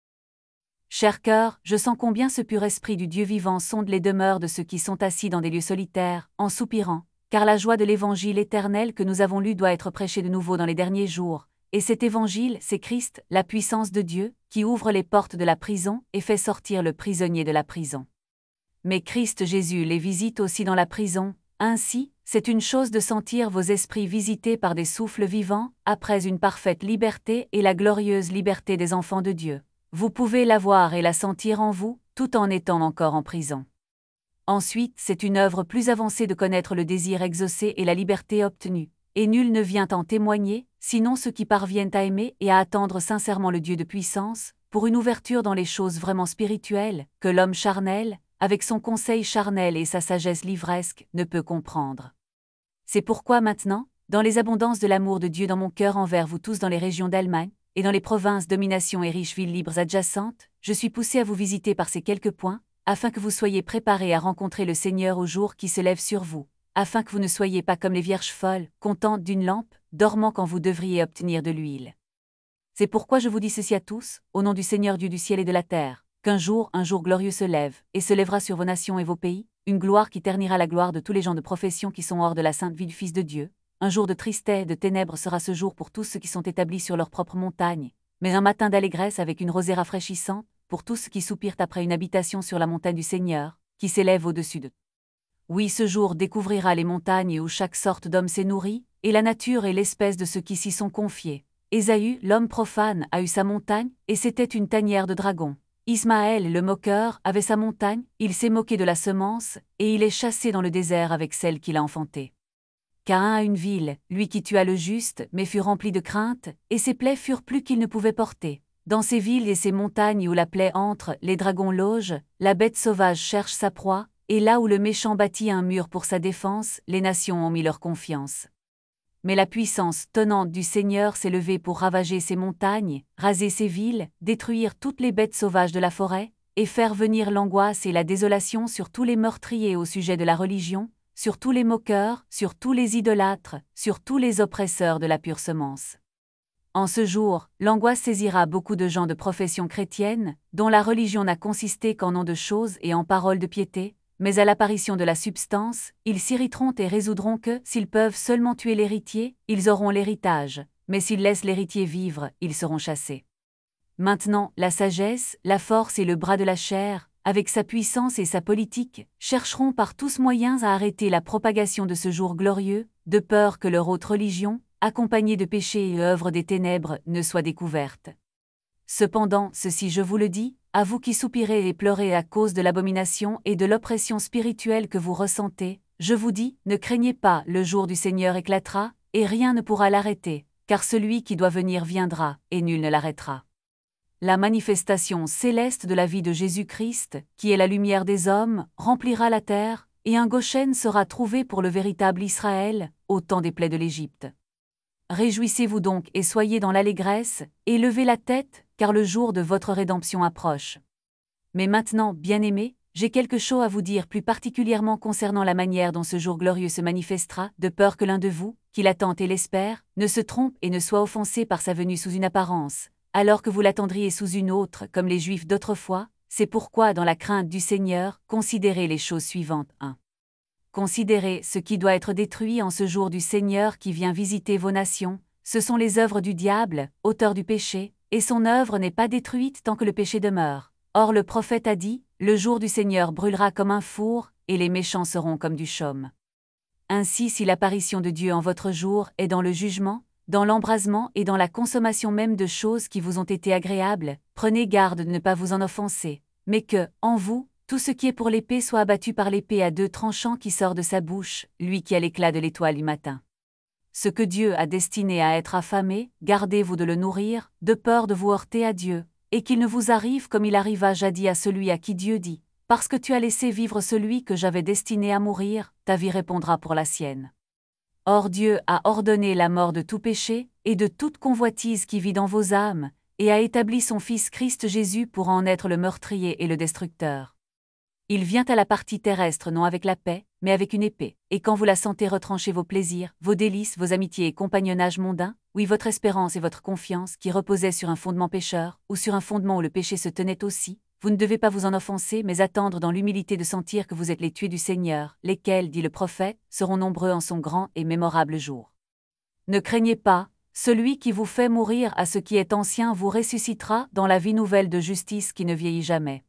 Cher cœur, je sens combien ce pur esprit du Dieu vivant sonde les demeures de ceux qui sont assis dans des lieux solitaires, en soupirant, car la joie de l'Évangile éternel que nous avons lu doit être prêchée de nouveau dans les derniers jours, et cet Évangile, c'est Christ, la puissance de Dieu, qui ouvre les portes de la prison et fait sortir le prisonnier de la prison. Mais Christ Jésus les visite aussi dans la prison, ainsi, c'est une chose de sentir vos esprits visités par des souffles vivants, après une parfaite liberté et la glorieuse liberté des enfants de Dieu. Vous pouvez la voir et la sentir en vous, tout en étant encore en prison. Ensuite, c'est une œuvre plus avancée de connaître le désir exaucé et la liberté obtenue, et nul ne vient en témoigner, sinon ceux qui parviennent à aimer et à attendre sincèrement le Dieu de puissance, pour une ouverture dans les choses vraiment spirituelles, que l'homme charnel, avec son conseil charnel et sa sagesse livresque, ne peut comprendre. C'est pourquoi maintenant, dans les abondances de l'amour de Dieu dans mon cœur envers vous tous dans les régions d'Allemagne, et dans les provinces domination et riches villes libres adjacentes, je suis poussé à vous visiter par ces quelques points, afin que vous soyez préparés à rencontrer le Seigneur au jour qui se lève sur vous, afin que vous ne soyez pas comme les vierges folles, contentes d'une lampe, dormant quand vous devriez obtenir de l'huile. C'est pourquoi je vous dis ceci à tous, au nom du Seigneur Dieu du ciel et de la terre, qu'un jour, un jour glorieux se lève, et se lèvera sur vos nations et vos pays, une gloire qui ternira la gloire de tous les gens de profession qui sont hors de la sainte vie du Fils de Dieu. Un jour de tristesse et de ténèbres sera ce jour pour tous ceux qui sont établis sur leur propre montagne, mais un matin d'allégresse avec une rosée rafraîchissante, pour tous ceux qui soupirent après une habitation sur la montagne du Seigneur, qui s'élève au-dessus d'eux. Oui, ce jour découvrira les montagnes où chaque sorte d'homme s'est nourri, et la nature et l'espèce de ceux qui s'y sont confiés. Ésaü, l'homme profane, a eu sa montagne, et c'était une tanière de dragon. Ismaël, le moqueur, avait sa montagne, il s'est moqué de la semence, et il est chassé dans le désert avec celle qu'il a enfantée. Caïn a une ville, lui qui tua le juste, mais fut rempli de crainte, et ses plaies furent plus qu'il ne pouvait porter. Dans ces villes et ces montagnes où la plaie entre, les dragons logent, la bête sauvage cherche sa proie, et là où le méchant bâtit un mur pour sa défense, les nations ont mis leur confiance. Mais la puissance tonnante du Seigneur s'est levée pour ravager ses montagnes, raser ses villes, détruire toutes les bêtes sauvages de la forêt, et faire venir l'angoisse et la désolation sur tous les meurtriers au sujet de la religion, sur tous les moqueurs, sur tous les idolâtres, sur tous les oppresseurs de la pure semence. En ce jour, l'angoisse saisira beaucoup de gens de profession chrétienne, dont la religion n'a consisté qu'en nom de choses et en paroles de piété, mais à l'apparition de la substance, ils s'irriteront et résoudront que, s'ils peuvent seulement tuer l'héritier, ils auront l'héritage, mais s'ils laissent l'héritier vivre, ils seront chassés. Maintenant, la sagesse, la force et le bras de la chair, avec sa puissance et sa politique, chercheront par tous moyens à arrêter la propagation de ce jour glorieux, de peur que leur haute religion, accompagnée de péchés et œuvres des ténèbres, ne soit découverte. Cependant, ceci je vous le dis, à vous qui soupirez et pleurez à cause de l'abomination et de l'oppression spirituelle que vous ressentez, je vous dis, ne craignez pas, le jour du Seigneur éclatera, et rien ne pourra l'arrêter, car celui qui doit venir viendra, et nul ne l'arrêtera. La manifestation céleste de la vie de Jésus-Christ, qui est la lumière des hommes, remplira la terre, et un Goshen sera trouvé pour le véritable Israël, au temps des plaies de l'Égypte. Réjouissez-vous donc et soyez dans l'allégresse, et levez la tête, car le jour de votre rédemption approche. Mais maintenant, bien-aimés, j'ai quelque chose à vous dire plus particulièrement concernant la manière dont ce jour glorieux se manifestera, de peur que l'un de vous, qui l'attend et l'espère, ne se trompe et ne soit offensé par sa venue sous une apparence, alors que vous l'attendriez sous une autre, comme les Juifs d'autrefois. C'est pourquoi, dans la crainte du Seigneur, considérez les choses suivantes. un. Considérez ce qui doit être détruit en ce jour du Seigneur qui vient visiter vos nations. Ce sont les œuvres du diable, auteur du péché, et son œuvre n'est pas détruite tant que le péché demeure. Or le prophète a dit, le jour du Seigneur brûlera comme un four, et les méchants seront comme du chaume. Ainsi, si l'apparition de Dieu en votre jour est dans le jugement, dans l'embrasement et dans la consommation même de choses qui vous ont été agréables, prenez garde de ne pas vous en offenser, mais que, en vous, tout ce qui est pour l'épée soit abattu par l'épée à deux tranchants qui sort de sa bouche, lui qui a l'éclat de l'étoile du matin. Ce que Dieu a destiné à être affamé, gardez-vous de le nourrir, de peur de vous heurter à Dieu, et qu'il ne vous arrive comme il arriva jadis à celui à qui Dieu dit, « Parce que tu as laissé vivre celui que j'avais destiné à mourir, ta vie répondra pour la sienne. » Or Dieu a ordonné la mort de tout péché, et de toute convoitise qui vit dans vos âmes, et a établi son Fils Christ Jésus pour en être le meurtrier et le destructeur. Il vient à la partie terrestre non avec la paix, mais avec une épée, et quand vous la sentez retrancher vos plaisirs, vos délices, vos amitiés et compagnonnages mondains, oui votre espérance et votre confiance qui reposaient sur un fondement pécheur, ou sur un fondement où le péché se tenait aussi, vous ne devez pas vous en offenser mais attendre dans l'humilité de sentir que vous êtes les tués du Seigneur, lesquels, dit le prophète, seront nombreux en son grand et mémorable jour. Ne craignez pas, celui qui vous fait mourir à ce qui est ancien vous ressuscitera dans la vie nouvelle de justice qui ne vieillit jamais.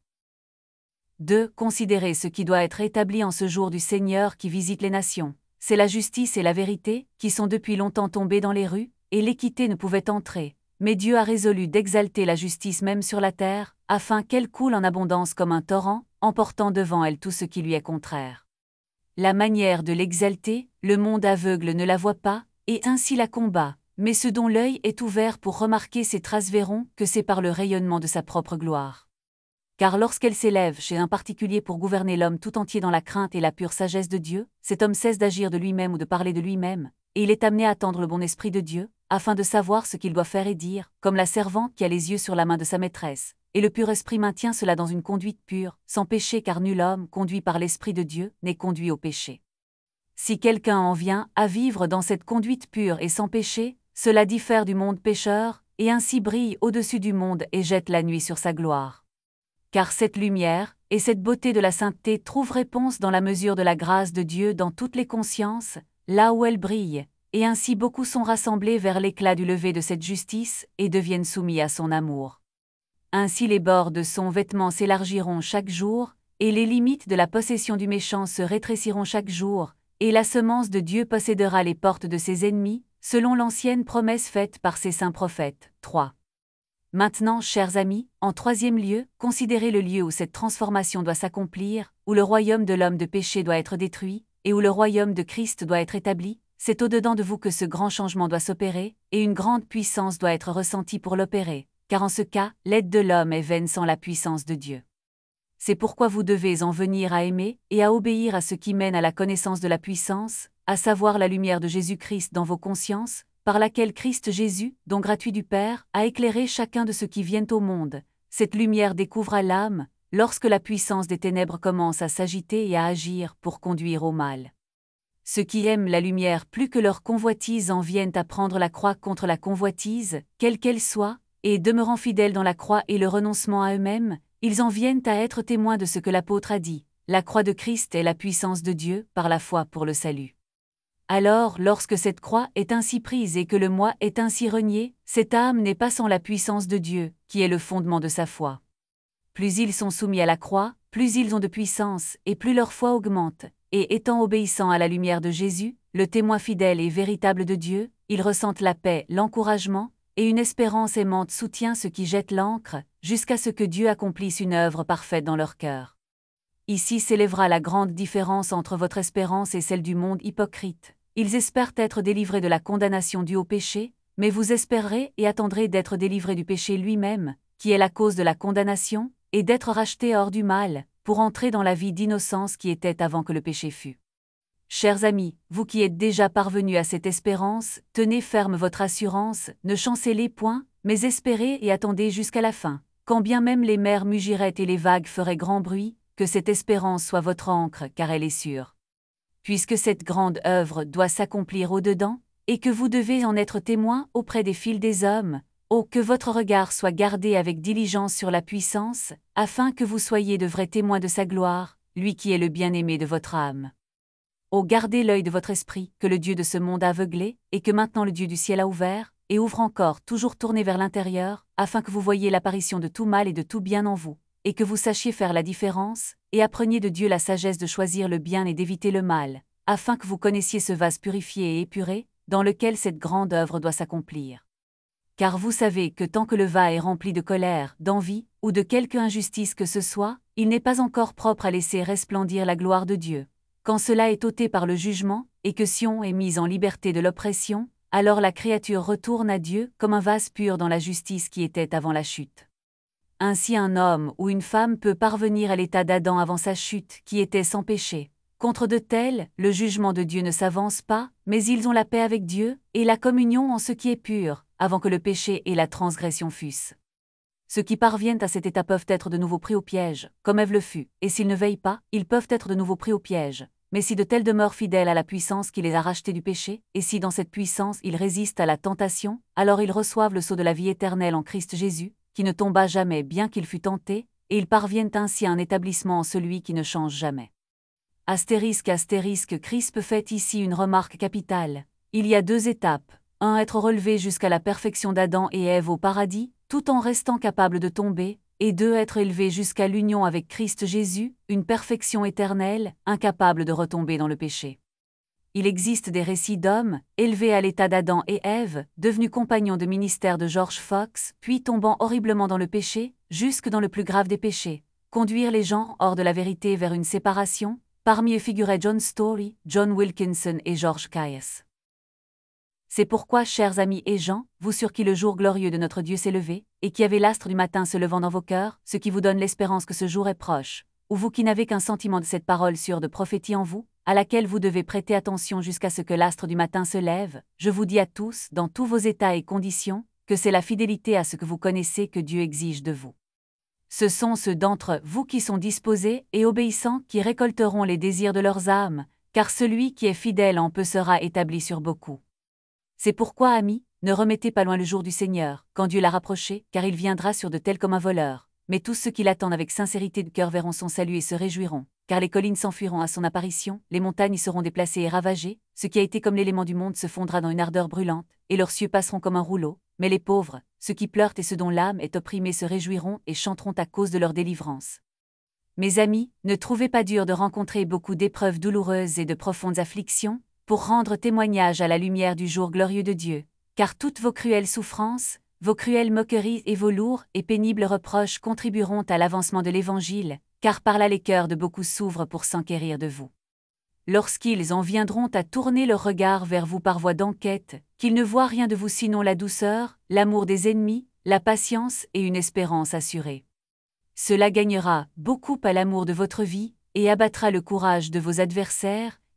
deux. Considérez ce qui doit être établi en ce jour du Seigneur qui visite les nations. C'est la justice et la vérité, qui sont depuis longtemps tombées dans les rues, et l'équité ne pouvait entrer. Mais Dieu a résolu d'exalter la justice même sur la terre, afin qu'elle coule en abondance comme un torrent, emportant devant elle tout ce qui lui est contraire. La manière de l'exalter, le monde aveugle ne la voit pas, et ainsi la combat, mais ceux dont l'œil est ouvert pour remarquer ses traces verront que c'est par le rayonnement de sa propre gloire. Car lorsqu'elle s'élève chez un particulier pour gouverner l'homme tout entier dans la crainte et la pure sagesse de Dieu, cet homme cesse d'agir de lui-même ou de parler de lui-même, et il est amené à attendre le bon esprit de Dieu, afin de savoir ce qu'il doit faire et dire, comme la servante qui a les yeux sur la main de sa maîtresse. Et le pur esprit maintient cela dans une conduite pure, sans péché car nul homme, conduit par l'esprit de Dieu, n'est conduit au péché. Si quelqu'un en vient à vivre dans cette conduite pure et sans péché, cela diffère du monde pécheur, et ainsi brille au-dessus du monde et jette la nuit sur sa gloire. Car cette lumière, et cette beauté de la sainteté trouvent réponse dans la mesure de la grâce de Dieu dans toutes les consciences, là où elle brille, et ainsi beaucoup sont rassemblés vers l'éclat du lever de cette justice, et deviennent soumis à son amour. Ainsi les bords de son vêtement s'élargiront chaque jour, et les limites de la possession du méchant se rétréciront chaque jour, et la semence de Dieu possédera les portes de ses ennemis, selon l'ancienne promesse faite par ses saints prophètes. trois. Maintenant, chers amis, en troisième lieu, considérez le lieu où cette transformation doit s'accomplir, où le royaume de l'homme de péché doit être détruit, et où le royaume de Christ doit être établi. C'est au-dedans de vous que ce grand changement doit s'opérer, et une grande puissance doit être ressentie pour l'opérer, car en ce cas, l'aide de l'homme est vaine sans la puissance de Dieu. C'est pourquoi vous devez en venir à aimer et à obéir à ce qui mène à la connaissance de la puissance, à savoir la lumière de Jésus-Christ dans vos consciences, par laquelle Christ Jésus, don gratuit du Père, a éclairé chacun de ceux qui viennent au monde. Cette lumière découvre à l'âme, lorsque la puissance des ténèbres commence à s'agiter et à agir pour conduire au mal. Ceux qui aiment la lumière plus que leur convoitise en viennent à prendre la croix contre la convoitise, quelle qu'elle soit, et demeurant fidèles dans la croix et le renoncement à eux-mêmes, ils en viennent à être témoins de ce que l'apôtre a dit. La croix de Christ est la puissance de Dieu par la foi pour le salut. Alors, lorsque cette croix est ainsi prise et que le moi est ainsi renié, cette âme n'est pas sans la puissance de Dieu, qui est le fondement de sa foi. Plus ils sont soumis à la croix, plus ils ont de puissance, et plus leur foi augmente, et étant obéissants à la lumière de Jésus, le témoin fidèle et véritable de Dieu, ils ressentent la paix, l'encouragement, et une espérance aimante soutient ceux qui jettent l'ancre, jusqu'à ce que Dieu accomplisse une œuvre parfaite dans leur cœur. Ici s'élèvera la grande différence entre votre espérance et celle du monde hypocrite. Ils espèrent être délivrés de la condamnation due au péché, mais vous espérerez et attendrez d'être délivrés du péché lui-même, qui est la cause de la condamnation, et d'être rachetés hors du mal, pour entrer dans la vie d'innocence qui était avant que le péché fût. Chers amis, vous qui êtes déjà parvenus à cette espérance, tenez ferme votre assurance, ne chancellez point, mais espérez et attendez jusqu'à la fin, quand bien même les mers mugiraient et les vagues feraient grand bruit, que cette espérance soit votre ancre, car elle est sûre. Puisque cette grande œuvre doit s'accomplir au-dedans, et que vous devez en être témoin auprès des fils des hommes, oh, que votre regard soit gardé avec diligence sur la puissance, afin que vous soyez de vrais témoins de sa gloire, lui qui est le bien-aimé de votre âme. Oh, gardez l'œil de votre esprit, que le Dieu de ce monde a aveuglé, et que maintenant le Dieu du ciel a ouvert, et ouvre encore, toujours tourné vers l'intérieur, afin que vous voyiez l'apparition de tout mal et de tout bien en vous, et que vous sachiez faire la différence, et appreniez de Dieu la sagesse de choisir le bien et d'éviter le mal, afin que vous connaissiez ce vase purifié et épuré, dans lequel cette grande œuvre doit s'accomplir. Car vous savez que tant que le vase est rempli de colère, d'envie, ou de quelque injustice que ce soit, il n'est pas encore propre à laisser resplendir la gloire de Dieu. Quand cela est ôté par le jugement, et que Sion est mise en liberté de l'oppression, alors la créature retourne à Dieu comme un vase pur dans la justice qui était avant la chute. Ainsi un homme ou une femme peut parvenir à l'état d'Adam avant sa chute, qui était sans péché. Contre de tels, le jugement de Dieu ne s'avance pas, mais ils ont la paix avec Dieu, et la communion en ce qui est pur, avant que le péché et la transgression fussent. Ceux qui parviennent à cet état peuvent être de nouveau pris au piège, comme Ève le fut, et s'ils ne veillent pas, ils peuvent être de nouveau pris au piège. Mais si de tels demeurent fidèles à la puissance qui les a rachetés du péché, et si dans cette puissance ils résistent à la tentation, alors ils reçoivent le sceau de la vie éternelle en Christ Jésus, qui ne tomba jamais bien qu'il fût tenté, et ils parviennent ainsi à un établissement en celui qui ne change jamais. Astérisque astérisque Crispe fait ici une remarque capitale. Il y a deux étapes, un être relevé jusqu'à la perfection d'Adam et Ève au paradis, tout en restant capable de tomber, et deux être élevé jusqu'à l'union avec Christ Jésus, une perfection éternelle, incapable de retomber dans le péché. Il existe des récits d'hommes, élevés à l'état d'Adam et Ève, devenus compagnons de ministère de George Fox, puis tombant horriblement dans le péché, jusque dans le plus grave des péchés, conduire les gens hors de la vérité vers une séparation. Parmi eux figuraient John Story, John Wilkinson et George Caius. C'est pourquoi, chers amis et gens, vous sur qui le jour glorieux de notre Dieu s'est levé, et qui avez l'astre du matin se levant dans vos cœurs, ce qui vous donne l'espérance que ce jour est proche, ou vous qui n'avez qu'un sentiment de cette parole sûre de prophétie en vous, à laquelle vous devez prêter attention jusqu'à ce que l'astre du matin se lève, je vous dis à tous, dans tous vos états et conditions, que c'est la fidélité à ce que vous connaissez que Dieu exige de vous. Ce sont ceux d'entre vous qui sont disposés et obéissants qui récolteront les désirs de leurs âmes, car celui qui est fidèle en peu sera établi sur beaucoup. C'est pourquoi, amis, ne remettez pas loin le jour du Seigneur, quand Dieu l'a rapproché, car il viendra sur de tels comme un voleur. Mais tous ceux qui l'attendent avec sincérité de cœur verront son salut et se réjouiront, car les collines s'enfuiront à son apparition, les montagnes y seront déplacées et ravagées, ce qui a été comme l'élément du monde se fondra dans une ardeur brûlante, et leurs cieux passeront comme un rouleau, mais les pauvres, ceux qui pleurent et ceux dont l'âme est opprimée se réjouiront et chanteront à cause de leur délivrance. Mes amis, ne trouvez pas dur de rencontrer beaucoup d'épreuves douloureuses et de profondes afflictions, pour rendre témoignage à la lumière du jour glorieux de Dieu, car toutes vos cruelles souffrances, vos cruelles moqueries et vos lourds et pénibles reproches contribueront à l'avancement de l'Évangile, car par là les cœurs de beaucoup s'ouvrent pour s'enquérir de vous. Lorsqu'ils en viendront à tourner leur regard vers vous par voie d'enquête, qu'ils ne voient rien de vous sinon la douceur, l'amour des ennemis, la patience et une espérance assurée. Cela gagnera beaucoup à l'amour de votre vie, et abattra le courage de vos adversaires,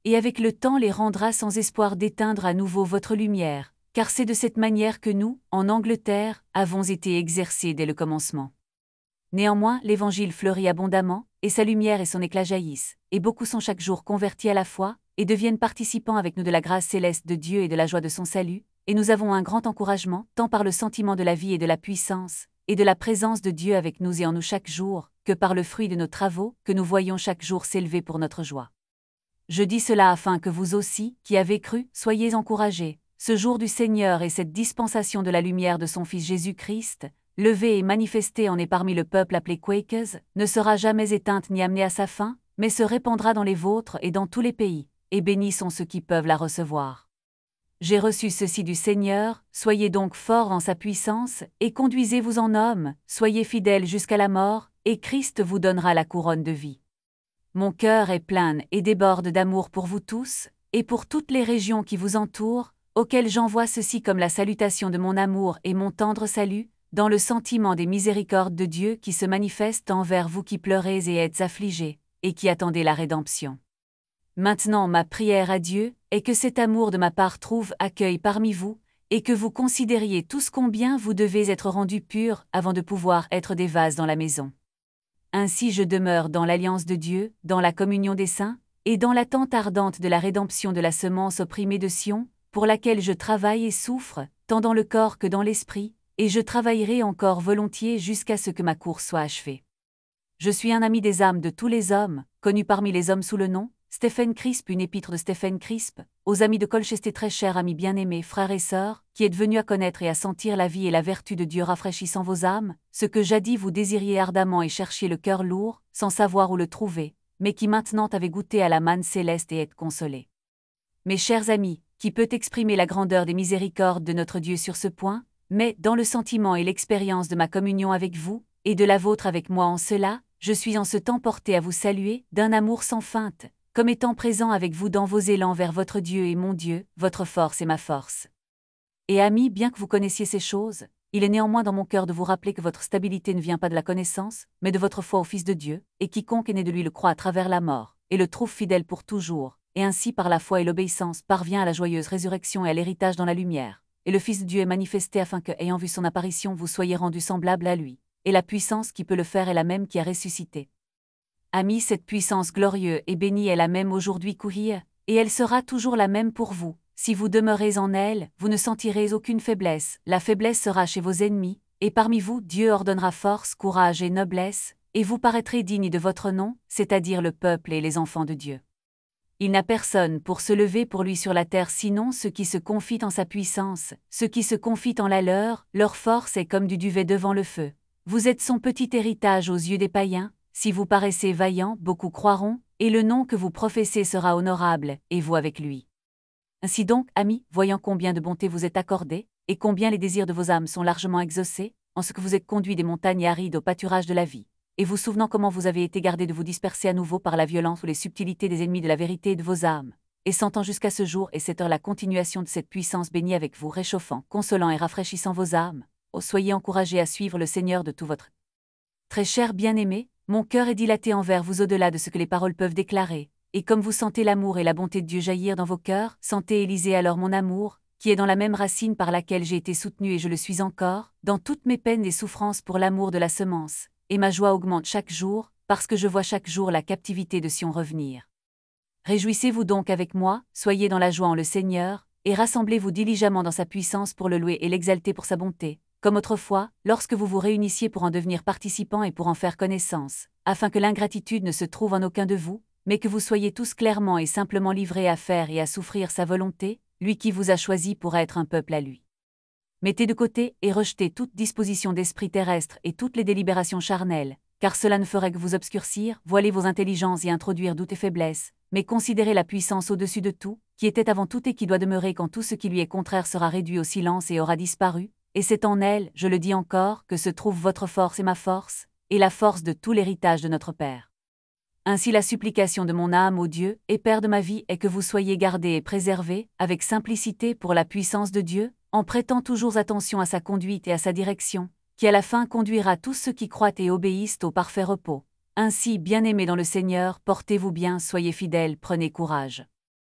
et avec le temps les rendra sans espoir d'éteindre à nouveau votre lumière, car c'est de cette manière que nous, en Angleterre, avons été exercés dès le commencement. Néanmoins, l'Évangile fleurit abondamment, et sa lumière et son éclat jaillissent, et beaucoup sont chaque jour convertis à la foi, et deviennent participants avec nous de la grâce céleste de Dieu et de la joie de son salut, et nous avons un grand encouragement, tant par le sentiment de la vie et de la puissance, et de la présence de Dieu avec nous et en nous chaque jour, que par le fruit de nos travaux, que nous voyons chaque jour s'élever pour notre joie. Je dis cela afin que vous aussi, qui avez cru, soyez encouragés. Ce jour du Seigneur et cette dispensation de la lumière de son Fils Jésus-Christ, levée et manifestée en est parmi le peuple appelé Quakers, ne sera jamais éteinte ni amenée à sa fin, mais se répandra dans les vôtres et dans tous les pays, et bénis sont ceux qui peuvent la recevoir. J'ai reçu ceci du Seigneur, soyez donc forts en sa puissance, et conduisez-vous en homme, soyez fidèles jusqu'à la mort, et Christ vous donnera la couronne de vie. Mon cœur est plein et déborde d'amour pour vous tous, et pour toutes les régions qui vous entourent, auxquelles j'envoie ceci comme la salutation de mon amour et mon tendre salut, dans le sentiment des miséricordes de Dieu qui se manifestent envers vous qui pleurez et êtes affligés, et qui attendez la rédemption. Maintenant ma prière à Dieu est que cet amour de ma part trouve accueil parmi vous, et que vous considériez tous combien vous devez être rendus purs avant de pouvoir être des vases dans la maison. Ainsi je demeure dans l'alliance de Dieu, dans la communion des saints, et dans l'attente ardente de la rédemption de la semence opprimée de Sion, pour laquelle je travaille et souffre, tant dans le corps que dans l'esprit, et je travaillerai encore volontiers jusqu'à ce que ma course soit achevée. Je suis un ami des âmes de tous les hommes, connu parmi les hommes sous le nom, Stephen Crisp, une épître de Stephen Crisp, aux amis de Colchester, très chers amis bien-aimés, frères et sœurs, qui êtes venus à connaître et à sentir la vie et la vertu de Dieu rafraîchissant vos âmes, ce que jadis vous désiriez ardemment et cherchiez le cœur lourd, sans savoir où le trouver, mais qui maintenant avez goûté à la manne céleste et êtes consolés. Mes chers amis, qui peut exprimer la grandeur des miséricordes de notre Dieu sur ce point, mais, dans le sentiment et l'expérience de ma communion avec vous, et de la vôtre avec moi en cela, je suis en ce temps porté à vous saluer, d'un amour sans feinte, comme étant présent avec vous dans vos élans vers votre Dieu et mon Dieu, votre force et ma force. Et amis, bien que vous connaissiez ces choses, il est néanmoins dans mon cœur de vous rappeler que votre stabilité ne vient pas de la connaissance, mais de votre foi au Fils de Dieu, et quiconque est né de lui le croit à travers la mort, et le trouve fidèle pour toujours, et ainsi par la foi et l'obéissance parvient à la joyeuse résurrection et à l'héritage dans la lumière. Et le Fils de Dieu est manifesté afin que, ayant vu son apparition, vous soyez rendus semblables à lui. Et la puissance qui peut le faire est la même qui a ressuscité. Amis, cette puissance glorieuse et bénie est la même aujourd'hui qu'hier, et elle sera toujours la même pour vous. Si vous demeurez en elle, vous ne sentirez aucune faiblesse, la faiblesse sera chez vos ennemis, et parmi vous Dieu ordonnera force, courage et noblesse, et vous paraîtrez dignes de votre nom, c'est-à-dire le peuple et les enfants de Dieu. Il n'a personne pour se lever pour lui sur la terre sinon ceux qui se confient en sa puissance, ceux qui se confient en la leur, leur force est comme du duvet devant le feu. Vous êtes son petit héritage aux yeux des païens, si vous paraissez vaillant, beaucoup croiront, et le nom que vous professez sera honorable, et vous avec lui. Ainsi donc, amis, voyant combien de bonté vous est accordée, et combien les désirs de vos âmes sont largement exaucés, en ce que vous êtes conduits des montagnes arides au pâturage de la vie, et vous souvenant comment vous avez été gardés de vous disperser à nouveau par la violence ou les subtilités des ennemis de la vérité et de vos âmes, et sentant jusqu'à ce jour et cette heure la continuation de cette puissance bénie avec vous, réchauffant, consolant et rafraîchissant vos âmes, oh, soyez encouragés à suivre le Seigneur de tout votre. Très cher bien-aimé, mon cœur est dilaté envers vous au-delà de ce que les paroles peuvent déclarer, et comme vous sentez l'amour et la bonté de Dieu jaillir dans vos cœurs, sentez et lisez alors mon amour, qui est dans la même racine par laquelle j'ai été soutenu et je le suis encore, dans toutes mes peines et souffrances pour l'amour de la semence. Et ma joie augmente chaque jour, parce que je vois chaque jour la captivité de Sion revenir. Réjouissez-vous donc avec moi, soyez dans la joie en le Seigneur, et rassemblez-vous diligemment dans sa puissance pour le louer et l'exalter pour sa bonté, comme autrefois, lorsque vous vous réunissiez pour en devenir participants et pour en faire connaissance, afin que l'ingratitude ne se trouve en aucun de vous, mais que vous soyez tous clairement et simplement livrés à faire et à souffrir sa volonté, lui qui vous a choisi pour être un peuple à lui. Mettez de côté et rejetez toute disposition d'esprit terrestre et toutes les délibérations charnelles, car cela ne ferait que vous obscurcir, voiler vos intelligences et introduire doute et faiblesse, mais considérez la puissance au-dessus de tout, qui était avant tout et qui doit demeurer quand tout ce qui lui est contraire sera réduit au silence et aura disparu, et c'est en elle, je le dis encore, que se trouve votre force et ma force, et la force de tout l'héritage de notre Père. Ainsi la supplication de mon âme au Dieu et Père de ma vie est que vous soyez gardés et préservés, avec simplicité pour la puissance de Dieu, en prêtant toujours attention à sa conduite et à sa direction, qui à la fin conduira tous ceux qui croient et obéissent au parfait repos. Ainsi, bien-aimés dans le Seigneur, portez-vous bien, soyez fidèles, prenez courage.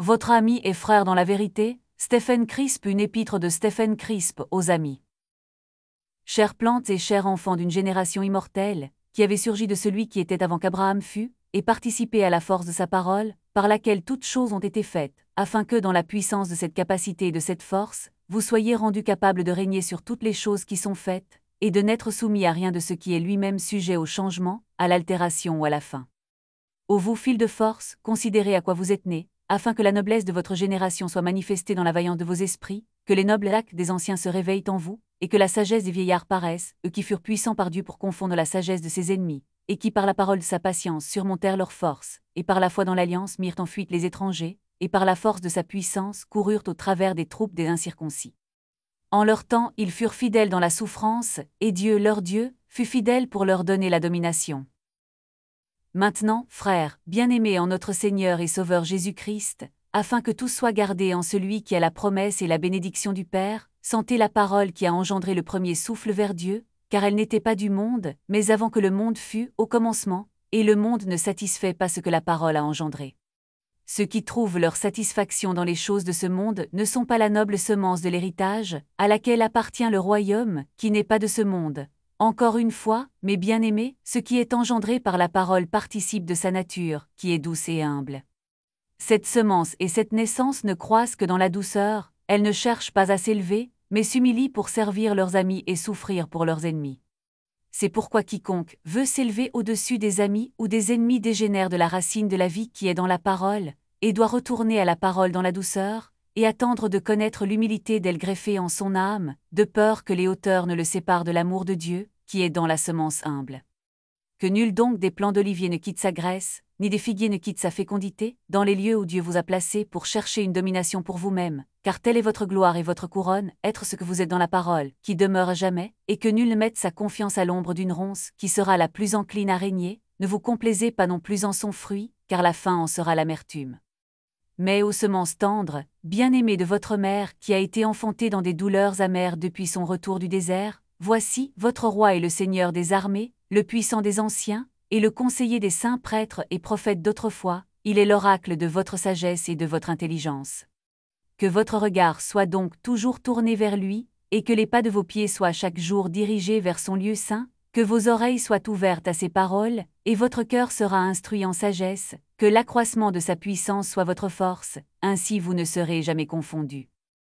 votre ami et frère dans la vérité, Stephen Crisp, une épître de Stephen Crisp aux amis. Chères plantes et chers enfants d'une génération immortelle, qui avait surgi de celui qui était avant qu'Abraham fût, et participé à la force de sa parole, par laquelle toutes choses ont été faites, afin que dans la puissance de cette capacité et de cette force, vous soyez rendus capables de régner sur toutes les choses qui sont faites, et de n'être soumis à rien de ce qui est lui-même sujet au changement, à l'altération ou à la fin. Ô vous, fils de force, considérez à quoi vous êtes nés, afin que la noblesse de votre génération soit manifestée dans la vaillance de vos esprits, que les nobles actes des anciens se réveillent en vous, et que la sagesse des vieillards paraisse, eux qui furent puissants par Dieu pour confondre la sagesse de ses ennemis, et qui par la parole de sa patience surmontèrent leurs forces, et par la foi dans l'alliance mirent en fuite les étrangers, et par la force de sa puissance coururent au travers des troupes des incirconcis. En leur temps, ils furent fidèles dans la souffrance, et Dieu, leur Dieu, fut fidèle pour leur donner la domination. Maintenant, frères, bien-aimés en notre Seigneur et Sauveur Jésus-Christ, afin que tous soient gardés en celui qui a la promesse et la bénédiction du Père, sentez la parole qui a engendré le premier souffle vers Dieu, car elle n'était pas du monde, mais avant que le monde fût, au commencement, et le monde ne satisfait pas ce que la parole a engendré. Ceux qui trouvent leur satisfaction dans les choses de ce monde ne sont pas la noble semence de l'héritage, à laquelle appartient le royaume, qui n'est pas de ce monde. Encore une fois, mes bien-aimés, ce qui est engendré par la parole participe de sa nature, qui est douce et humble. Cette semence et cette naissance ne croissent que dans la douceur, elles ne cherchent pas à s'élever, mais s'humilient pour servir leurs amis et souffrir pour leurs ennemis. C'est pourquoi quiconque veut s'élever au-dessus des amis ou des ennemis dégénère de la racine de la vie qui est dans la parole, et doit retourner à la parole dans la douceur, et attendre de connaître l'humilité d'elle greffée en son âme, de peur que les hauteurs ne le séparent de l'amour de Dieu, qui est dans la semence humble. Que nul donc des plants d'olivier ne quitte sa graisse, ni des figuiers ne quitte sa fécondité, dans les lieux où Dieu vous a placés pour chercher une domination pour vous-même, car telle est votre gloire et votre couronne, être ce que vous êtes dans la parole, qui demeure à jamais, et que nul ne mette sa confiance à l'ombre d'une ronce, qui sera la plus encline à régner, ne vous complaisez pas non plus en son fruit, car la fin en sera l'amertume. Mais aux semences tendres, bien-aimées de votre mère, qui a été enfantée dans des douleurs amères depuis son retour du désert, voici, votre roi est le Seigneur des armées, le puissant des anciens, et le conseiller des saints prêtres et prophètes d'autrefois, il est l'oracle de votre sagesse et de votre intelligence. Que votre regard soit donc toujours tourné vers lui, et que les pas de vos pieds soient chaque jour dirigés vers son lieu saint, que vos oreilles soient ouvertes à ses paroles, et votre cœur sera instruit en sagesse, que l'accroissement de sa puissance soit votre force, ainsi vous ne serez jamais confondus.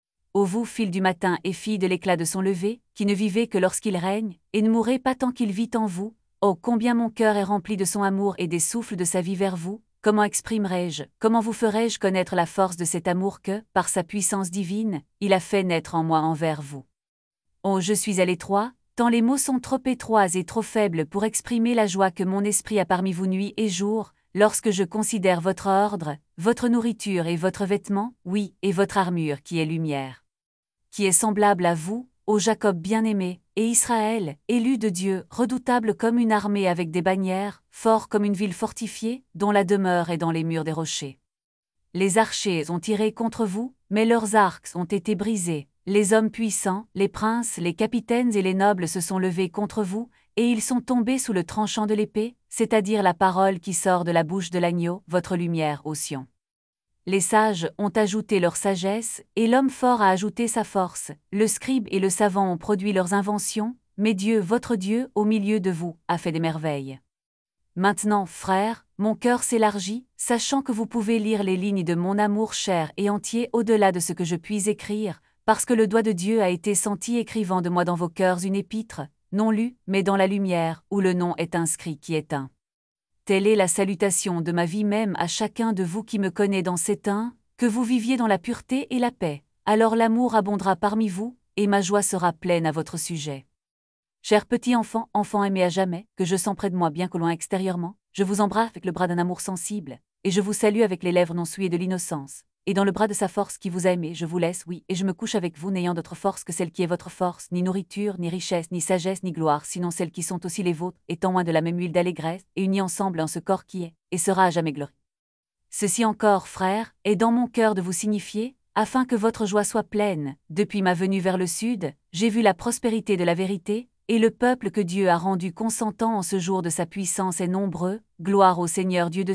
Ô vous, fils du matin et filles de l'éclat de son lever, qui ne vivez que lorsqu'il règne, et ne mourrez pas tant qu'il vit en vous, oh combien mon cœur est rempli de son amour et des souffles de sa vie vers vous, comment exprimerai-je, comment vous ferai-je connaître la force de cet amour que, par sa puissance divine, il a fait naître en moi envers vous. Oh, je suis à l'étroit, tant les mots sont trop étroits et trop faibles pour exprimer la joie que mon esprit a parmi vous nuit et jour, lorsque je considère votre ordre, votre nourriture et votre vêtement, oui, et votre armure qui est lumière. Qui est semblable à vous, ô Jacob bien-aimé, et Israël, élu de Dieu, redoutable comme une armée avec des bannières, fort comme une ville fortifiée, dont la demeure est dans les murs des rochers. Les archers ont tiré contre vous, mais leurs arcs ont été brisés. Les hommes puissants, les princes, les capitaines et les nobles se sont levés contre vous, et ils sont tombés sous le tranchant de l'épée, c'est-à-dire la parole qui sort de la bouche de l'agneau, votre lumière ô Sion. Les sages ont ajouté leur sagesse, et l'homme fort a ajouté sa force, le scribe et le savant ont produit leurs inventions, mais Dieu, votre Dieu, au milieu de vous, a fait des merveilles. Maintenant, frères, mon cœur s'élargit, sachant que vous pouvez lire les lignes de mon amour cher et entier au-delà de ce que je puis écrire, parce que le doigt de Dieu a été senti écrivant de moi dans vos cœurs une épître, non lue, mais dans la lumière, où le nom est inscrit qui est un. Telle est la salutation de ma vie même à chacun de vous qui me connaît dans cet un, que vous viviez dans la pureté et la paix, alors l'amour abondera parmi vous, et ma joie sera pleine à votre sujet. Chers petits enfants, enfants aimés à jamais, que je sens près de moi bien que loin extérieurement, je vous embrasse avec le bras d'un amour sensible, et je vous salue avec les lèvres non souillées de l'innocence. Et dans le bras de sa force qui vous a aimé, je vous laisse, oui, et je me couche avec vous n'ayant d'autre force que celle qui est votre force, ni nourriture, ni richesse, ni sagesse, ni gloire, sinon celles qui sont aussi les vôtres, étant loin de la même huile d'allégresse, et unis ensemble en ce corps qui est, et sera à jamais glorieux. Ceci encore, frères, est dans mon cœur de vous signifier, afin que votre joie soit pleine. Depuis ma venue vers le sud, j'ai vu la prospérité de la vérité, et le peuple que Dieu a rendu consentant en ce jour de sa puissance est nombreux, gloire au Seigneur Dieu de Sion,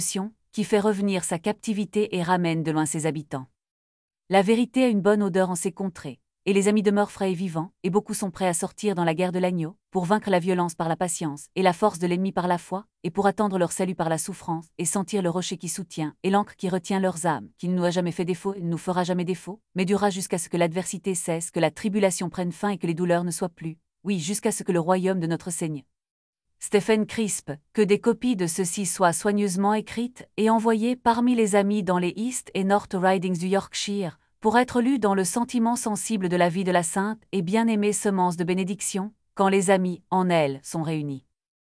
qui fait revenir sa captivité et ramène de loin ses habitants. La vérité a une bonne odeur en ces contrées, et les amis demeurent frais et vivants, et beaucoup sont prêts à sortir dans la guerre de l'agneau, pour vaincre la violence par la patience, et la force de l'ennemi par la foi, et pour attendre leur salut par la souffrance, et sentir le rocher qui soutient, et l'ancre qui retient leurs âmes, qui ne nous a jamais fait défaut et ne nous fera jamais défaut, mais durera jusqu'à ce que l'adversité cesse, que la tribulation prenne fin et que les douleurs ne soient plus, oui, jusqu'à ce que le royaume de notre Seigneur Stephen Crisp, que des copies de ceci soient soigneusement écrites et envoyées parmi les amis dans les East et North Ridings du Yorkshire, pour être lues dans le sentiment sensible de la vie de la sainte et bien-aimée semence de bénédiction, quand les amis, en elle, sont réunis.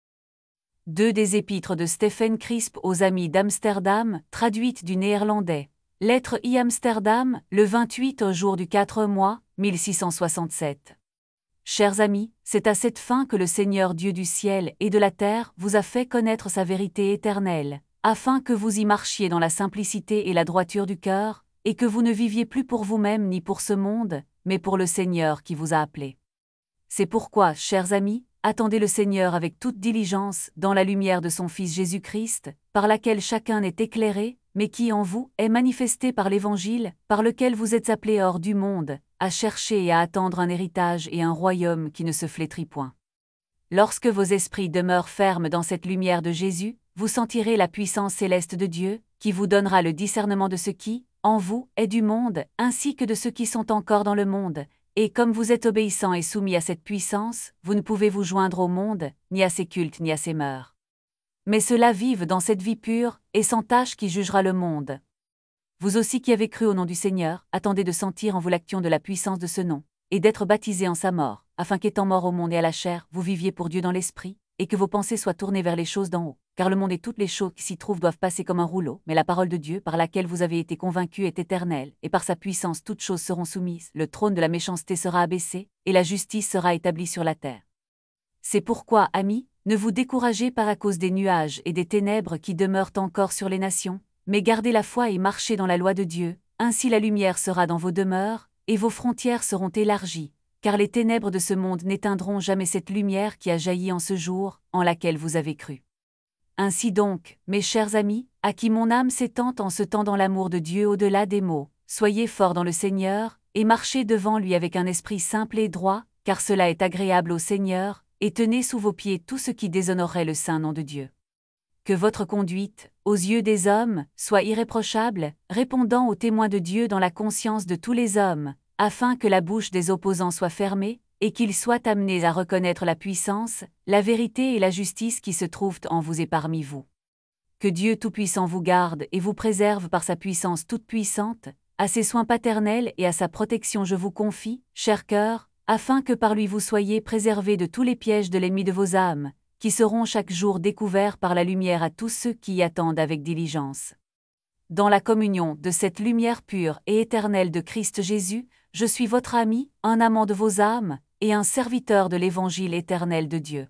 Deux des épîtres de Stephen Crisp aux amis d'Amsterdam, traduites du néerlandais. Lettre I Amsterdam, le vingt-huit au jour du quatre mois, mille six cent soixante-sept. Chers amis, c'est à cette fin que le Seigneur Dieu du ciel et de la terre vous a fait connaître sa vérité éternelle, afin que vous y marchiez dans la simplicité et la droiture du cœur, et que vous ne viviez plus pour vous-même ni pour ce monde, mais pour le Seigneur qui vous a appelés. C'est pourquoi, chers amis, attendez le Seigneur avec toute diligence dans la lumière de son Fils Jésus-Christ, par laquelle chacun est éclairé, mais qui en vous est manifesté par l'Évangile, par lequel vous êtes appelés hors du monde, à chercher et à attendre un héritage et un royaume qui ne se flétrit point. Lorsque vos esprits demeurent fermes dans cette lumière de Jésus, vous sentirez la puissance céleste de Dieu, qui vous donnera le discernement de ce qui, en vous, est du monde, ainsi que de ceux qui sont encore dans le monde, et comme vous êtes obéissants et soumis à cette puissance, vous ne pouvez vous joindre au monde, ni à ses cultes ni à ses mœurs. Mais ceux-là vivent dans cette vie pure, et sans tache qui jugera le monde. Vous aussi qui avez cru au nom du Seigneur, attendez de sentir en vous l'action de la puissance de ce nom, et d'être baptisés en sa mort, afin qu'étant mort au monde et à la chair, vous viviez pour Dieu dans l'esprit, et que vos pensées soient tournées vers les choses d'en haut, car le monde et toutes les choses qui s'y trouvent doivent passer comme un rouleau, mais la parole de Dieu par laquelle vous avez été convaincus est éternelle, et par sa puissance toutes choses seront soumises, le trône de la méchanceté sera abaissé, et la justice sera établie sur la terre. C'est pourquoi, amis, ne vous découragez pas à cause des nuages et des ténèbres qui demeurent encore sur les nations, mais gardez la foi et marchez dans la loi de Dieu, ainsi la lumière sera dans vos demeures, et vos frontières seront élargies, car les ténèbres de ce monde n'éteindront jamais cette lumière qui a jailli en ce jour, en laquelle vous avez cru. Ainsi donc, mes chers amis, à qui mon âme s'étend en se tendant l'amour de Dieu au-delà des mots, soyez forts dans le Seigneur, et marchez devant lui avec un esprit simple et droit, car cela est agréable au Seigneur, et tenez sous vos pieds tout ce qui déshonorerait le saint nom de Dieu. Que votre conduite, aux yeux des hommes, soit irréprochable, répondant aux témoins de Dieu dans la conscience de tous les hommes, afin que la bouche des opposants soit fermée, et qu'ils soient amenés à reconnaître la puissance, la vérité et la justice qui se trouvent en vous et parmi vous. Que Dieu Tout-Puissant vous garde et vous préserve par sa puissance toute-puissante, à ses soins paternels et à sa protection je vous confie, cher cœur, afin que par lui vous soyez préservés de tous les pièges de l'ennemi de vos âmes, qui seront chaque jour découverts par la lumière à tous ceux qui y attendent avec diligence. Dans la communion de cette lumière pure et éternelle de Christ Jésus, je suis votre ami, un amant de vos âmes, et un serviteur de l'évangile éternel de Dieu.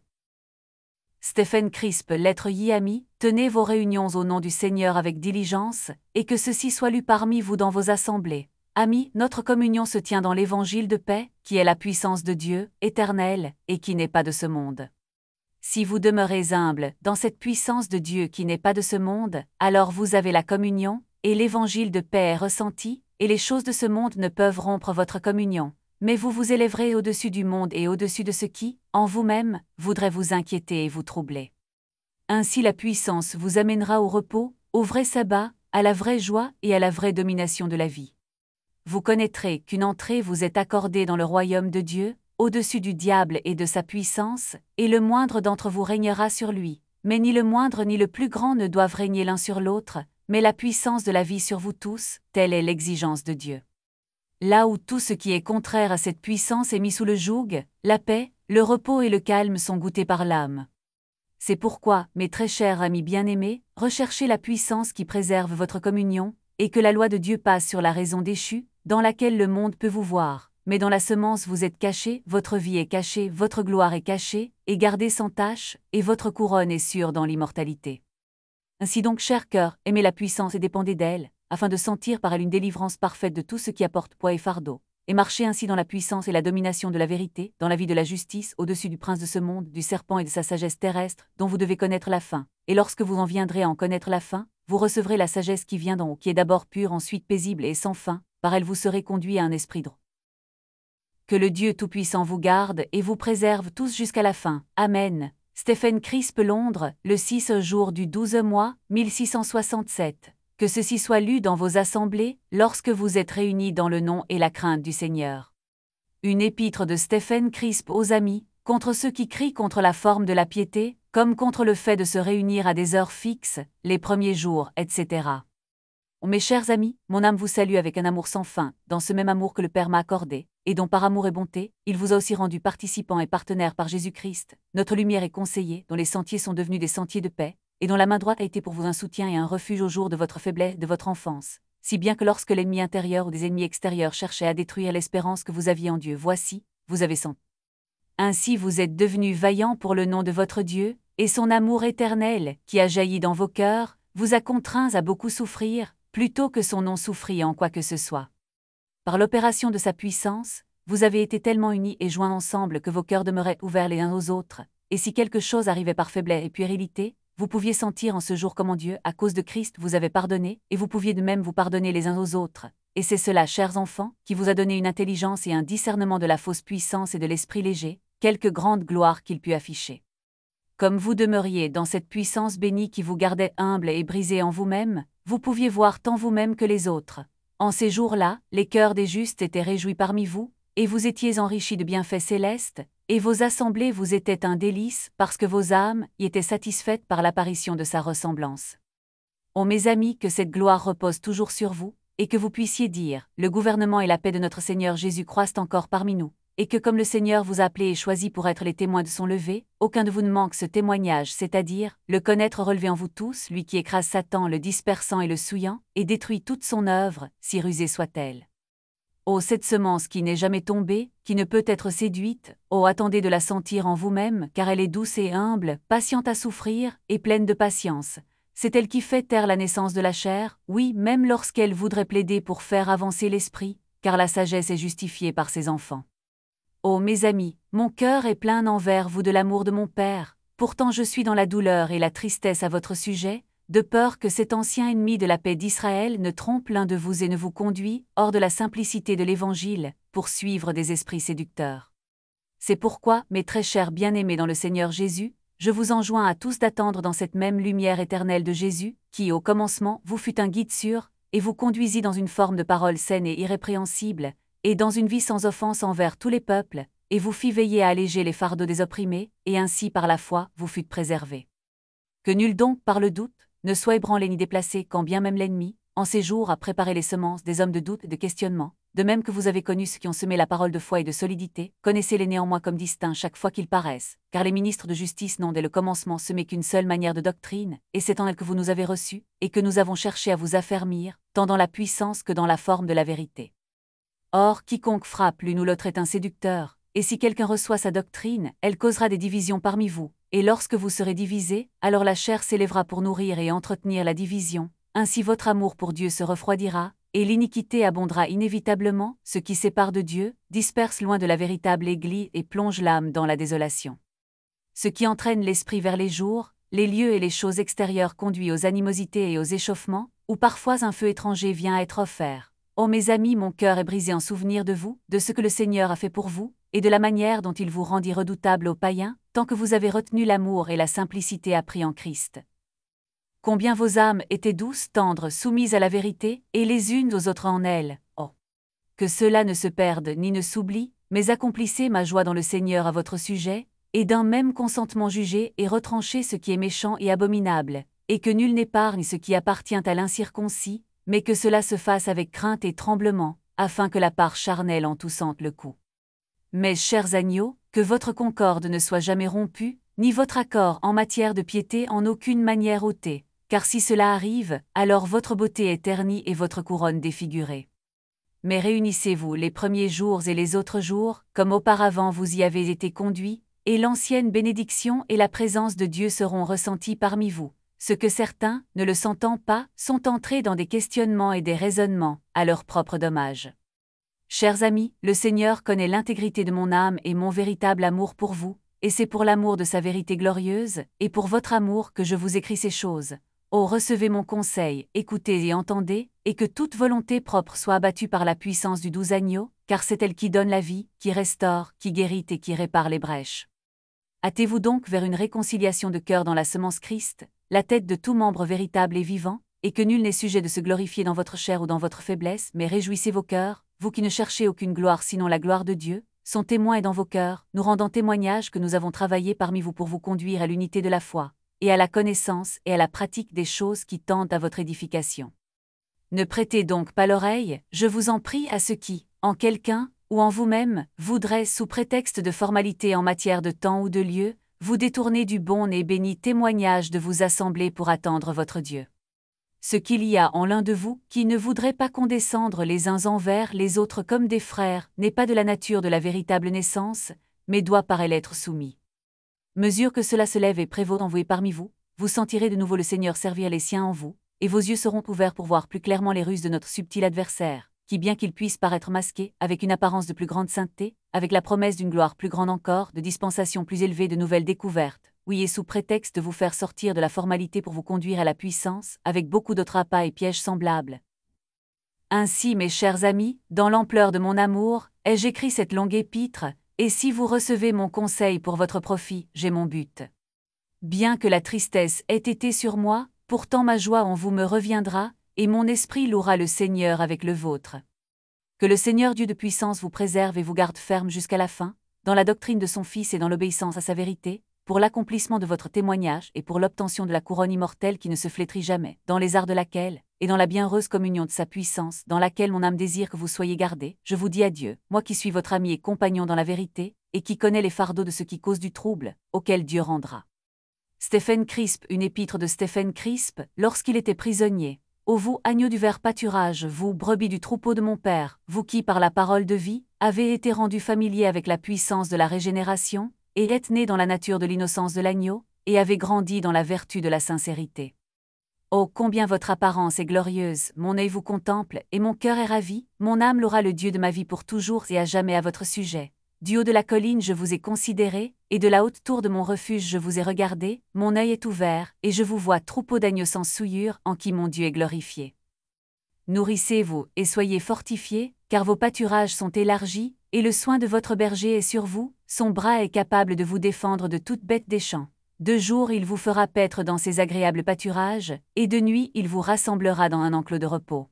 Stephen Crisp, lettre I Amis, tenez vos réunions au nom du Seigneur avec diligence, et que ceci soit lu parmi vous dans vos assemblées. Amis, notre communion se tient dans l'évangile de paix, qui est la puissance de Dieu, éternelle, et qui n'est pas de ce monde. Si vous demeurez humble dans cette puissance de Dieu qui n'est pas de ce monde, alors vous avez la communion, et l'évangile de paix est ressenti, et les choses de ce monde ne peuvent rompre votre communion. Mais vous vous élèverez au-dessus du monde et au-dessus de ce qui, en vous-même, voudrait vous inquiéter et vous troubler. Ainsi la puissance vous amènera au repos, au vrai sabbat, à la vraie joie et à la vraie domination de la vie. Vous connaîtrez qu'une entrée vous est accordée dans le royaume de Dieu, au-dessus du diable et de sa puissance, et le moindre d'entre vous régnera sur lui, mais ni le moindre ni le plus grand ne doivent régner l'un sur l'autre, mais la puissance de la vie sur vous tous, telle est l'exigence de Dieu. Là où tout ce qui est contraire à cette puissance est mis sous le joug, la paix, le repos et le calme sont goûtés par l'âme. C'est pourquoi, mes très chers amis bien-aimés, recherchez la puissance qui préserve votre communion, et que la loi de Dieu passe sur la raison déchue, dans laquelle le monde peut vous voir, mais dans la semence vous êtes cachés, votre vie est cachée, votre gloire est cachée, et gardée sans tache, et votre couronne est sûre dans l'immortalité. Ainsi donc, chers cœurs, aimez la puissance et dépendez d'elle, afin de sentir par elle une délivrance parfaite de tout ce qui apporte poids et fardeau, et marchez ainsi dans la puissance et la domination de la vérité, dans la vie de la justice, au-dessus du prince de ce monde, du serpent et de sa sagesse terrestre, dont vous devez connaître la fin. Et lorsque vous en viendrez à en connaître la fin, vous recevrez la sagesse qui vient d'en haut, qui est d'abord pure, ensuite paisible et sans fin, par elle vous serez conduit à un esprit droit. Que le Dieu Tout-Puissant vous garde et vous préserve tous jusqu'à la fin. Amen. Stephen Crisp, Londres, le six jour du douze mois, mille six cent soixante-sept. Que ceci soit lu dans vos assemblées, lorsque vous êtes réunis dans le nom et la crainte du Seigneur. Une épître de Stephen Crisp aux amis, contre ceux qui crient contre la forme de la piété, comme contre le fait de se réunir à des heures fixes, les premiers jours, et cetera. Mes chers amis, mon âme vous salue avec un amour sans fin, dans ce même amour que le Père m'a accordé, et dont par amour et bonté, il vous a aussi rendu participants et partenaires par Jésus-Christ, notre lumière et conseiller, dont les sentiers sont devenus des sentiers de paix, et dont la main droite a été pour vous un soutien et un refuge au jour de votre faiblesse, de votre enfance, si bien que lorsque l'ennemi intérieur ou des ennemis extérieurs cherchaient à détruire l'espérance que vous aviez en Dieu, voici, vous avez senti. Ainsi vous êtes devenus vaillants pour le nom de votre Dieu, et son amour éternel, qui a jailli dans vos cœurs, vous a contraints à beaucoup souffrir, plutôt que son nom souffrit en quoi que ce soit. Par l'opération de sa puissance, vous avez été tellement unis et joints ensemble que vos cœurs demeuraient ouverts les uns aux autres, et si quelque chose arrivait par faiblesse et puérilité, vous pouviez sentir en ce jour comment Dieu, à cause de Christ, vous avait pardonné, et vous pouviez de même vous pardonner les uns aux autres. Et c'est cela, chers enfants, qui vous a donné une intelligence et un discernement de la fausse puissance et de l'esprit léger, quelque grande gloire qu'il put afficher. Comme vous demeuriez dans cette puissance bénie qui vous gardait humble et brisé en vous-même, vous pouviez voir tant vous-même que les autres. En ces jours-là, les cœurs des justes étaient réjouis parmi vous, et vous étiez enrichis de bienfaits célestes, et vos assemblées vous étaient un délice, parce que vos âmes y étaient satisfaites par l'apparition de sa ressemblance. Ô mes amis, que cette gloire repose toujours sur vous, et que vous puissiez dire, le gouvernement et la paix de notre Seigneur Jésus croissent encore parmi nous, et que comme le Seigneur vous a appelé et choisi pour être les témoins de son lever, aucun de vous ne manque ce témoignage, c'est-à-dire, le connaître relevé en vous tous, lui qui écrase Satan le dispersant et le souillant, et détruit toute son œuvre, si rusée soit-elle. Ô cette semence qui n'est jamais tombée, qui ne peut être séduite, ô attendez de la sentir en vous-même, car elle est douce et humble, patiente à souffrir, et pleine de patience. C'est elle qui fait taire la naissance de la chair, oui, même lorsqu'elle voudrait plaider pour faire avancer l'esprit, car la sagesse est justifiée par ses enfants. Ô mes amis, mon cœur est plein envers vous de l'amour de mon Père, pourtant je suis dans la douleur et la tristesse à votre sujet, de peur que cet ancien ennemi de la paix d'Israël ne trompe l'un de vous et ne vous conduit, hors de la simplicité de l'Évangile, pour suivre des esprits séducteurs. C'est pourquoi, mes très chers bien-aimés dans le Seigneur Jésus, je vous enjoins à tous d'attendre dans cette même lumière éternelle de Jésus, qui au commencement vous fut un guide sûr, et vous conduisit dans une forme de parole saine et irrépréhensible, et dans une vie sans offense envers tous les peuples, et vous fit veiller à alléger les fardeaux des opprimés, et ainsi par la foi vous fûtes préservés. Que nul donc, par le doute, ne soit ébranlé ni déplacé quand bien même l'ennemi, en ces jours a préparé les semences des hommes de doute et de questionnement, de même que vous avez connu ceux qui ont semé la parole de foi et de solidité, connaissez-les néanmoins comme distincts chaque fois qu'ils paraissent, car les ministres de justice n'ont dès le commencement semé qu'une seule manière de doctrine, et c'est en elle que vous nous avez reçus, et que nous avons cherché à vous affermir, tant dans la puissance que dans la forme de la vérité. Or, quiconque frappe l'une ou l'autre est un séducteur, et si quelqu'un reçoit sa doctrine, elle causera des divisions parmi vous, et lorsque vous serez divisés, alors la chair s'élèvera pour nourrir et entretenir la division, ainsi votre amour pour Dieu se refroidira, et l'iniquité abondera inévitablement, ce qui sépare de Dieu, disperse loin de la véritable Église et plonge l'âme dans la désolation. Ce qui entraîne l'esprit vers les jours, les lieux et les choses extérieures conduit aux animosités et aux échauffements, où parfois un feu étranger vient à être offert. Ô mes amis, mon cœur est brisé en souvenir de vous, de ce que le Seigneur a fait pour vous, et de la manière dont il vous rendit redoutable aux païens, tant que vous avez retenu l'amour et la simplicité appris en Christ. Combien vos âmes étaient douces, tendres, soumises à la vérité, et les unes aux autres en elle. Oh! Que cela ne se perde ni ne s'oublie, mais accomplissez ma joie dans le Seigneur à votre sujet, et d'un même consentement jugez et retranchez ce qui est méchant et abominable, et que nul n'épargne ce qui appartient à l'incirconcis, mais que cela se fasse avec crainte et tremblement, afin que la part charnelle en tout sente le coup. Mais, chers agneaux, que votre concorde ne soit jamais rompue, ni votre accord en matière de piété en aucune manière ôté, car si cela arrive, alors votre beauté est ternie et votre couronne défigurée. Mais réunissez-vous les premiers jours et les autres jours, comme auparavant vous y avez été conduits, et l'ancienne bénédiction et la présence de Dieu seront ressenties parmi vous. Ce que certains, ne le sentant pas, sont entrés dans des questionnements et des raisonnements, à leur propre dommage. Chers amis, le Seigneur connaît l'intégrité de mon âme et mon véritable amour pour vous, et c'est pour l'amour de sa vérité glorieuse, et pour votre amour que je vous écris ces choses. Oh, recevez mon conseil, écoutez et entendez, et que toute volonté propre soit abattue par la puissance du doux agneau, car c'est elle qui donne la vie, qui restaure, qui guérit et qui répare les brèches. Hâtez-vous donc vers une réconciliation de cœur dans la semence Christ, la tête de tout membre véritable et vivant, et que nul n'est sujet de se glorifier dans votre chair ou dans votre faiblesse, mais réjouissez vos cœurs, vous qui ne cherchez aucune gloire sinon la gloire de Dieu, son témoin est dans vos cœurs, nous rendant témoignage que nous avons travaillé parmi vous pour vous conduire à l'unité de la foi, et à la connaissance et à la pratique des choses qui tendent à votre édification. Ne prêtez donc pas l'oreille, je vous en prie, à ceux qui, en quelqu'un, ou en vous-même, voudraient, sous prétexte de formalité en matière de temps ou de lieu, vous détourner du bon et béni témoignage de vous assembler pour attendre votre Dieu. Ce qu'il y a en l'un de vous, qui ne voudrait pas condescendre les uns envers les autres comme des frères, n'est pas de la nature de la véritable naissance, mais doit par elle être soumis. Mesure que cela se lève et prévaut en vous et parmi vous, vous sentirez de nouveau le Seigneur servir les siens en vous, et vos yeux seront ouverts pour voir plus clairement les ruses de notre subtil adversaire, qui bien qu'il puisse paraître masqué, avec une apparence de plus grande sainteté, avec la promesse d'une gloire plus grande encore, de dispensation plus élevée de nouvelles découvertes, oui et sous prétexte de vous faire sortir de la formalité pour vous conduire à la puissance, avec beaucoup d'autres appâts et pièges semblables. Ainsi, mes chers amis, dans l'ampleur de mon amour, ai-je écrit cette longue épître, et si vous recevez mon conseil pour votre profit, j'ai mon but. Bien que la tristesse ait été sur moi, pourtant ma joie en vous me reviendra, et mon esprit louera le Seigneur avec le vôtre. Que le Seigneur Dieu de puissance vous préserve et vous garde ferme jusqu'à la fin, dans la doctrine de son Fils et dans l'obéissance à sa vérité, pour l'accomplissement de votre témoignage et pour l'obtention de la couronne immortelle qui ne se flétrit jamais, dans les arts de laquelle, et dans la bienheureuse communion de sa puissance, dans laquelle mon âme désire que vous soyez gardés, je vous dis adieu, moi qui suis votre ami et compagnon dans la vérité, et qui connais les fardeaux de ceux qui causent du trouble, auquel Dieu rendra. Stephen Crisp, une épître de Stephen Crisp, lorsqu'il était prisonnier. Ô vous, agneaux du vert pâturage, vous, brebis du troupeau de mon Père, vous qui, par la parole de vie, avez été rendus familiers avec la puissance de la régénération, et êtes nés dans la nature de l'innocence de l'agneau, et avez grandi dans la vertu de la sincérité. Oh, combien votre apparence est glorieuse, mon œil vous contemple, et mon cœur est ravi, mon âme louera le Dieu de ma vie pour toujours et à jamais à votre sujet. Du haut de la colline je vous ai considéré, et de la haute tour de mon refuge je vous ai regardé, mon œil est ouvert, et je vous vois troupeau d'agneaux sans souillure, en qui mon Dieu est glorifié. Nourrissez-vous, et soyez fortifiés, car vos pâturages sont élargis, et le soin de votre berger est sur vous, son bras est capable de vous défendre de toute bête des champs. De jour il vous fera paître dans ses agréables pâturages, et de nuit il vous rassemblera dans un enclos de repos.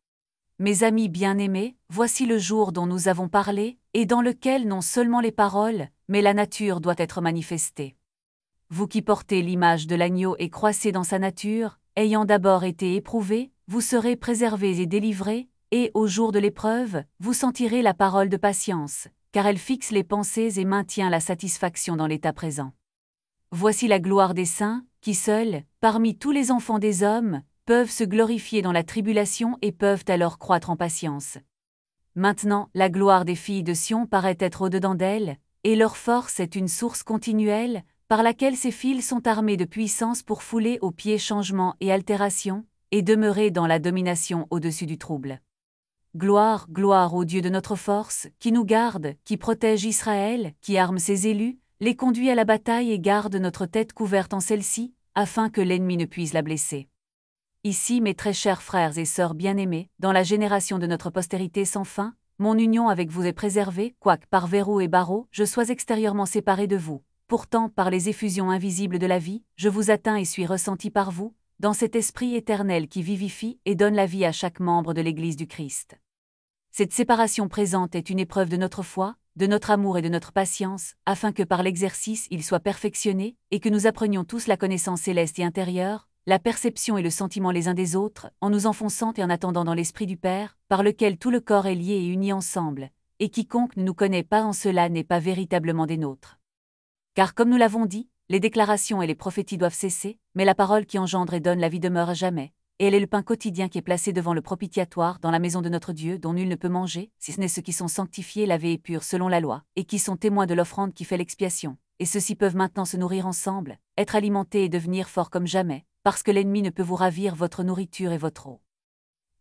Mes amis bien-aimés, voici le jour dont nous avons parlé, et dans lequel non seulement les paroles, mais la nature doit être manifestée. Vous qui portez l'image de l'agneau et croissez dans sa nature, ayant d'abord été éprouvés, vous serez préservés et délivrés, et, au jour de l'épreuve, vous sentirez la parole de patience, car elle fixe les pensées et maintient la satisfaction dans l'état présent. Voici la gloire des saints, qui seuls, parmi tous les enfants des hommes, peuvent se glorifier dans la tribulation et peuvent alors croître en patience. Maintenant, la gloire des filles de Sion paraît être au-dedans d'elles, et leur force est une source continuelle, par laquelle ces fils sont armés de puissance pour fouler aux pieds changements et altérations, et demeurer dans la domination au-dessus du trouble. Gloire, gloire au Dieu de notre force, qui nous garde, qui protège Israël, qui arme ses élus, les conduit à la bataille et garde notre tête couverte en celle-ci, afin que l'ennemi ne puisse la blesser. Ici, mes très chers frères et sœurs bien-aimés, dans la génération de notre postérité sans fin, mon union avec vous est préservée, quoique par verrous et barreaux, je sois extérieurement séparé de vous. Pourtant, par les effusions invisibles de la vie, je vous atteins et suis ressenti par vous, dans cet esprit éternel qui vivifie et donne la vie à chaque membre de l'Église du Christ. Cette séparation présente est une épreuve de notre foi, de notre amour et de notre patience, afin que par l'exercice il soit perfectionné, et que nous apprenions tous la connaissance céleste et intérieure, la perception et le sentiment les uns des autres, en nous enfonçant et en attendant dans l'Esprit du Père, par lequel tout le corps est lié et uni ensemble, et quiconque ne nous connaît pas en cela n'est pas véritablement des nôtres. Car comme nous l'avons dit, les déclarations et les prophéties doivent cesser, mais la parole qui engendre et donne la vie demeure à jamais, et elle est le pain quotidien qui est placé devant le propitiatoire dans la maison de notre Dieu dont nul ne peut manger, si ce n'est ceux qui sont sanctifiés, lavés et purs selon la loi, et qui sont témoins de l'offrande qui fait l'expiation, et ceux-ci peuvent maintenant se nourrir ensemble, être alimentés et devenir forts comme jamais, parce que l'ennemi ne peut vous ravir votre nourriture et votre eau.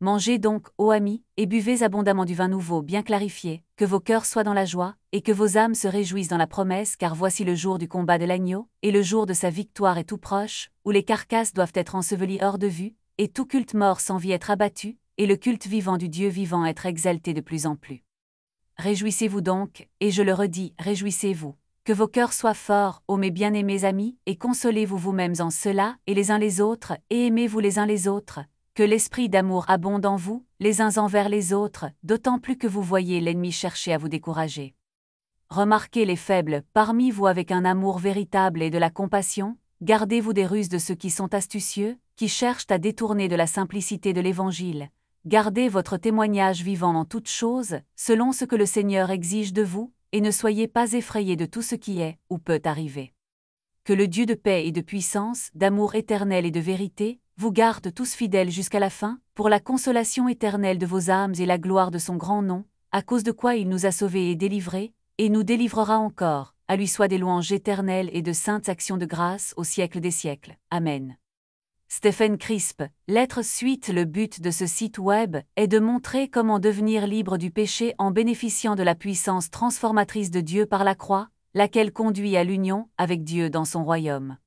Mangez donc, ô amis, et buvez abondamment du vin nouveau bien clarifié, que vos cœurs soient dans la joie, et que vos âmes se réjouissent dans la promesse, car voici le jour du combat de l'agneau, et le jour de sa victoire est tout proche, où les carcasses doivent être ensevelies hors de vue, et tout culte mort sans vie être abattu, et le culte vivant du Dieu vivant être exalté de plus en plus. Réjouissez-vous donc, et je le redis, réjouissez-vous. Que vos cœurs soient forts, ô mes bien-aimés amis, et consolez-vous vous-mêmes en cela, et les uns les autres, et aimez-vous les uns les autres. Que l'esprit d'amour abonde en vous, les uns envers les autres, d'autant plus que vous voyez l'ennemi chercher à vous décourager. Remarquez les faibles parmi vous avec un amour véritable et de la compassion, gardez-vous des ruses de ceux qui sont astucieux, qui cherchent à détourner de la simplicité de l'Évangile. Gardez votre témoignage vivant en toutes choses, selon ce que le Seigneur exige de vous, et ne soyez pas effrayés de tout ce qui est ou peut arriver. Que le Dieu de paix et de puissance, d'amour éternel et de vérité, vous garde tous fidèles jusqu'à la fin, pour la consolation éternelle de vos âmes et la gloire de son grand nom, à cause de quoi il nous a sauvés et délivrés, et nous délivrera encore, à lui soit des louanges éternelles et de saintes actions de grâce au siècle des siècles. Amen. Stephen Crisp, lettre suite. Le but de ce site web est de montrer comment devenir libre du péché en bénéficiant de la puissance transformatrice de Dieu par la croix, laquelle conduit à l'union avec Dieu dans son royaume.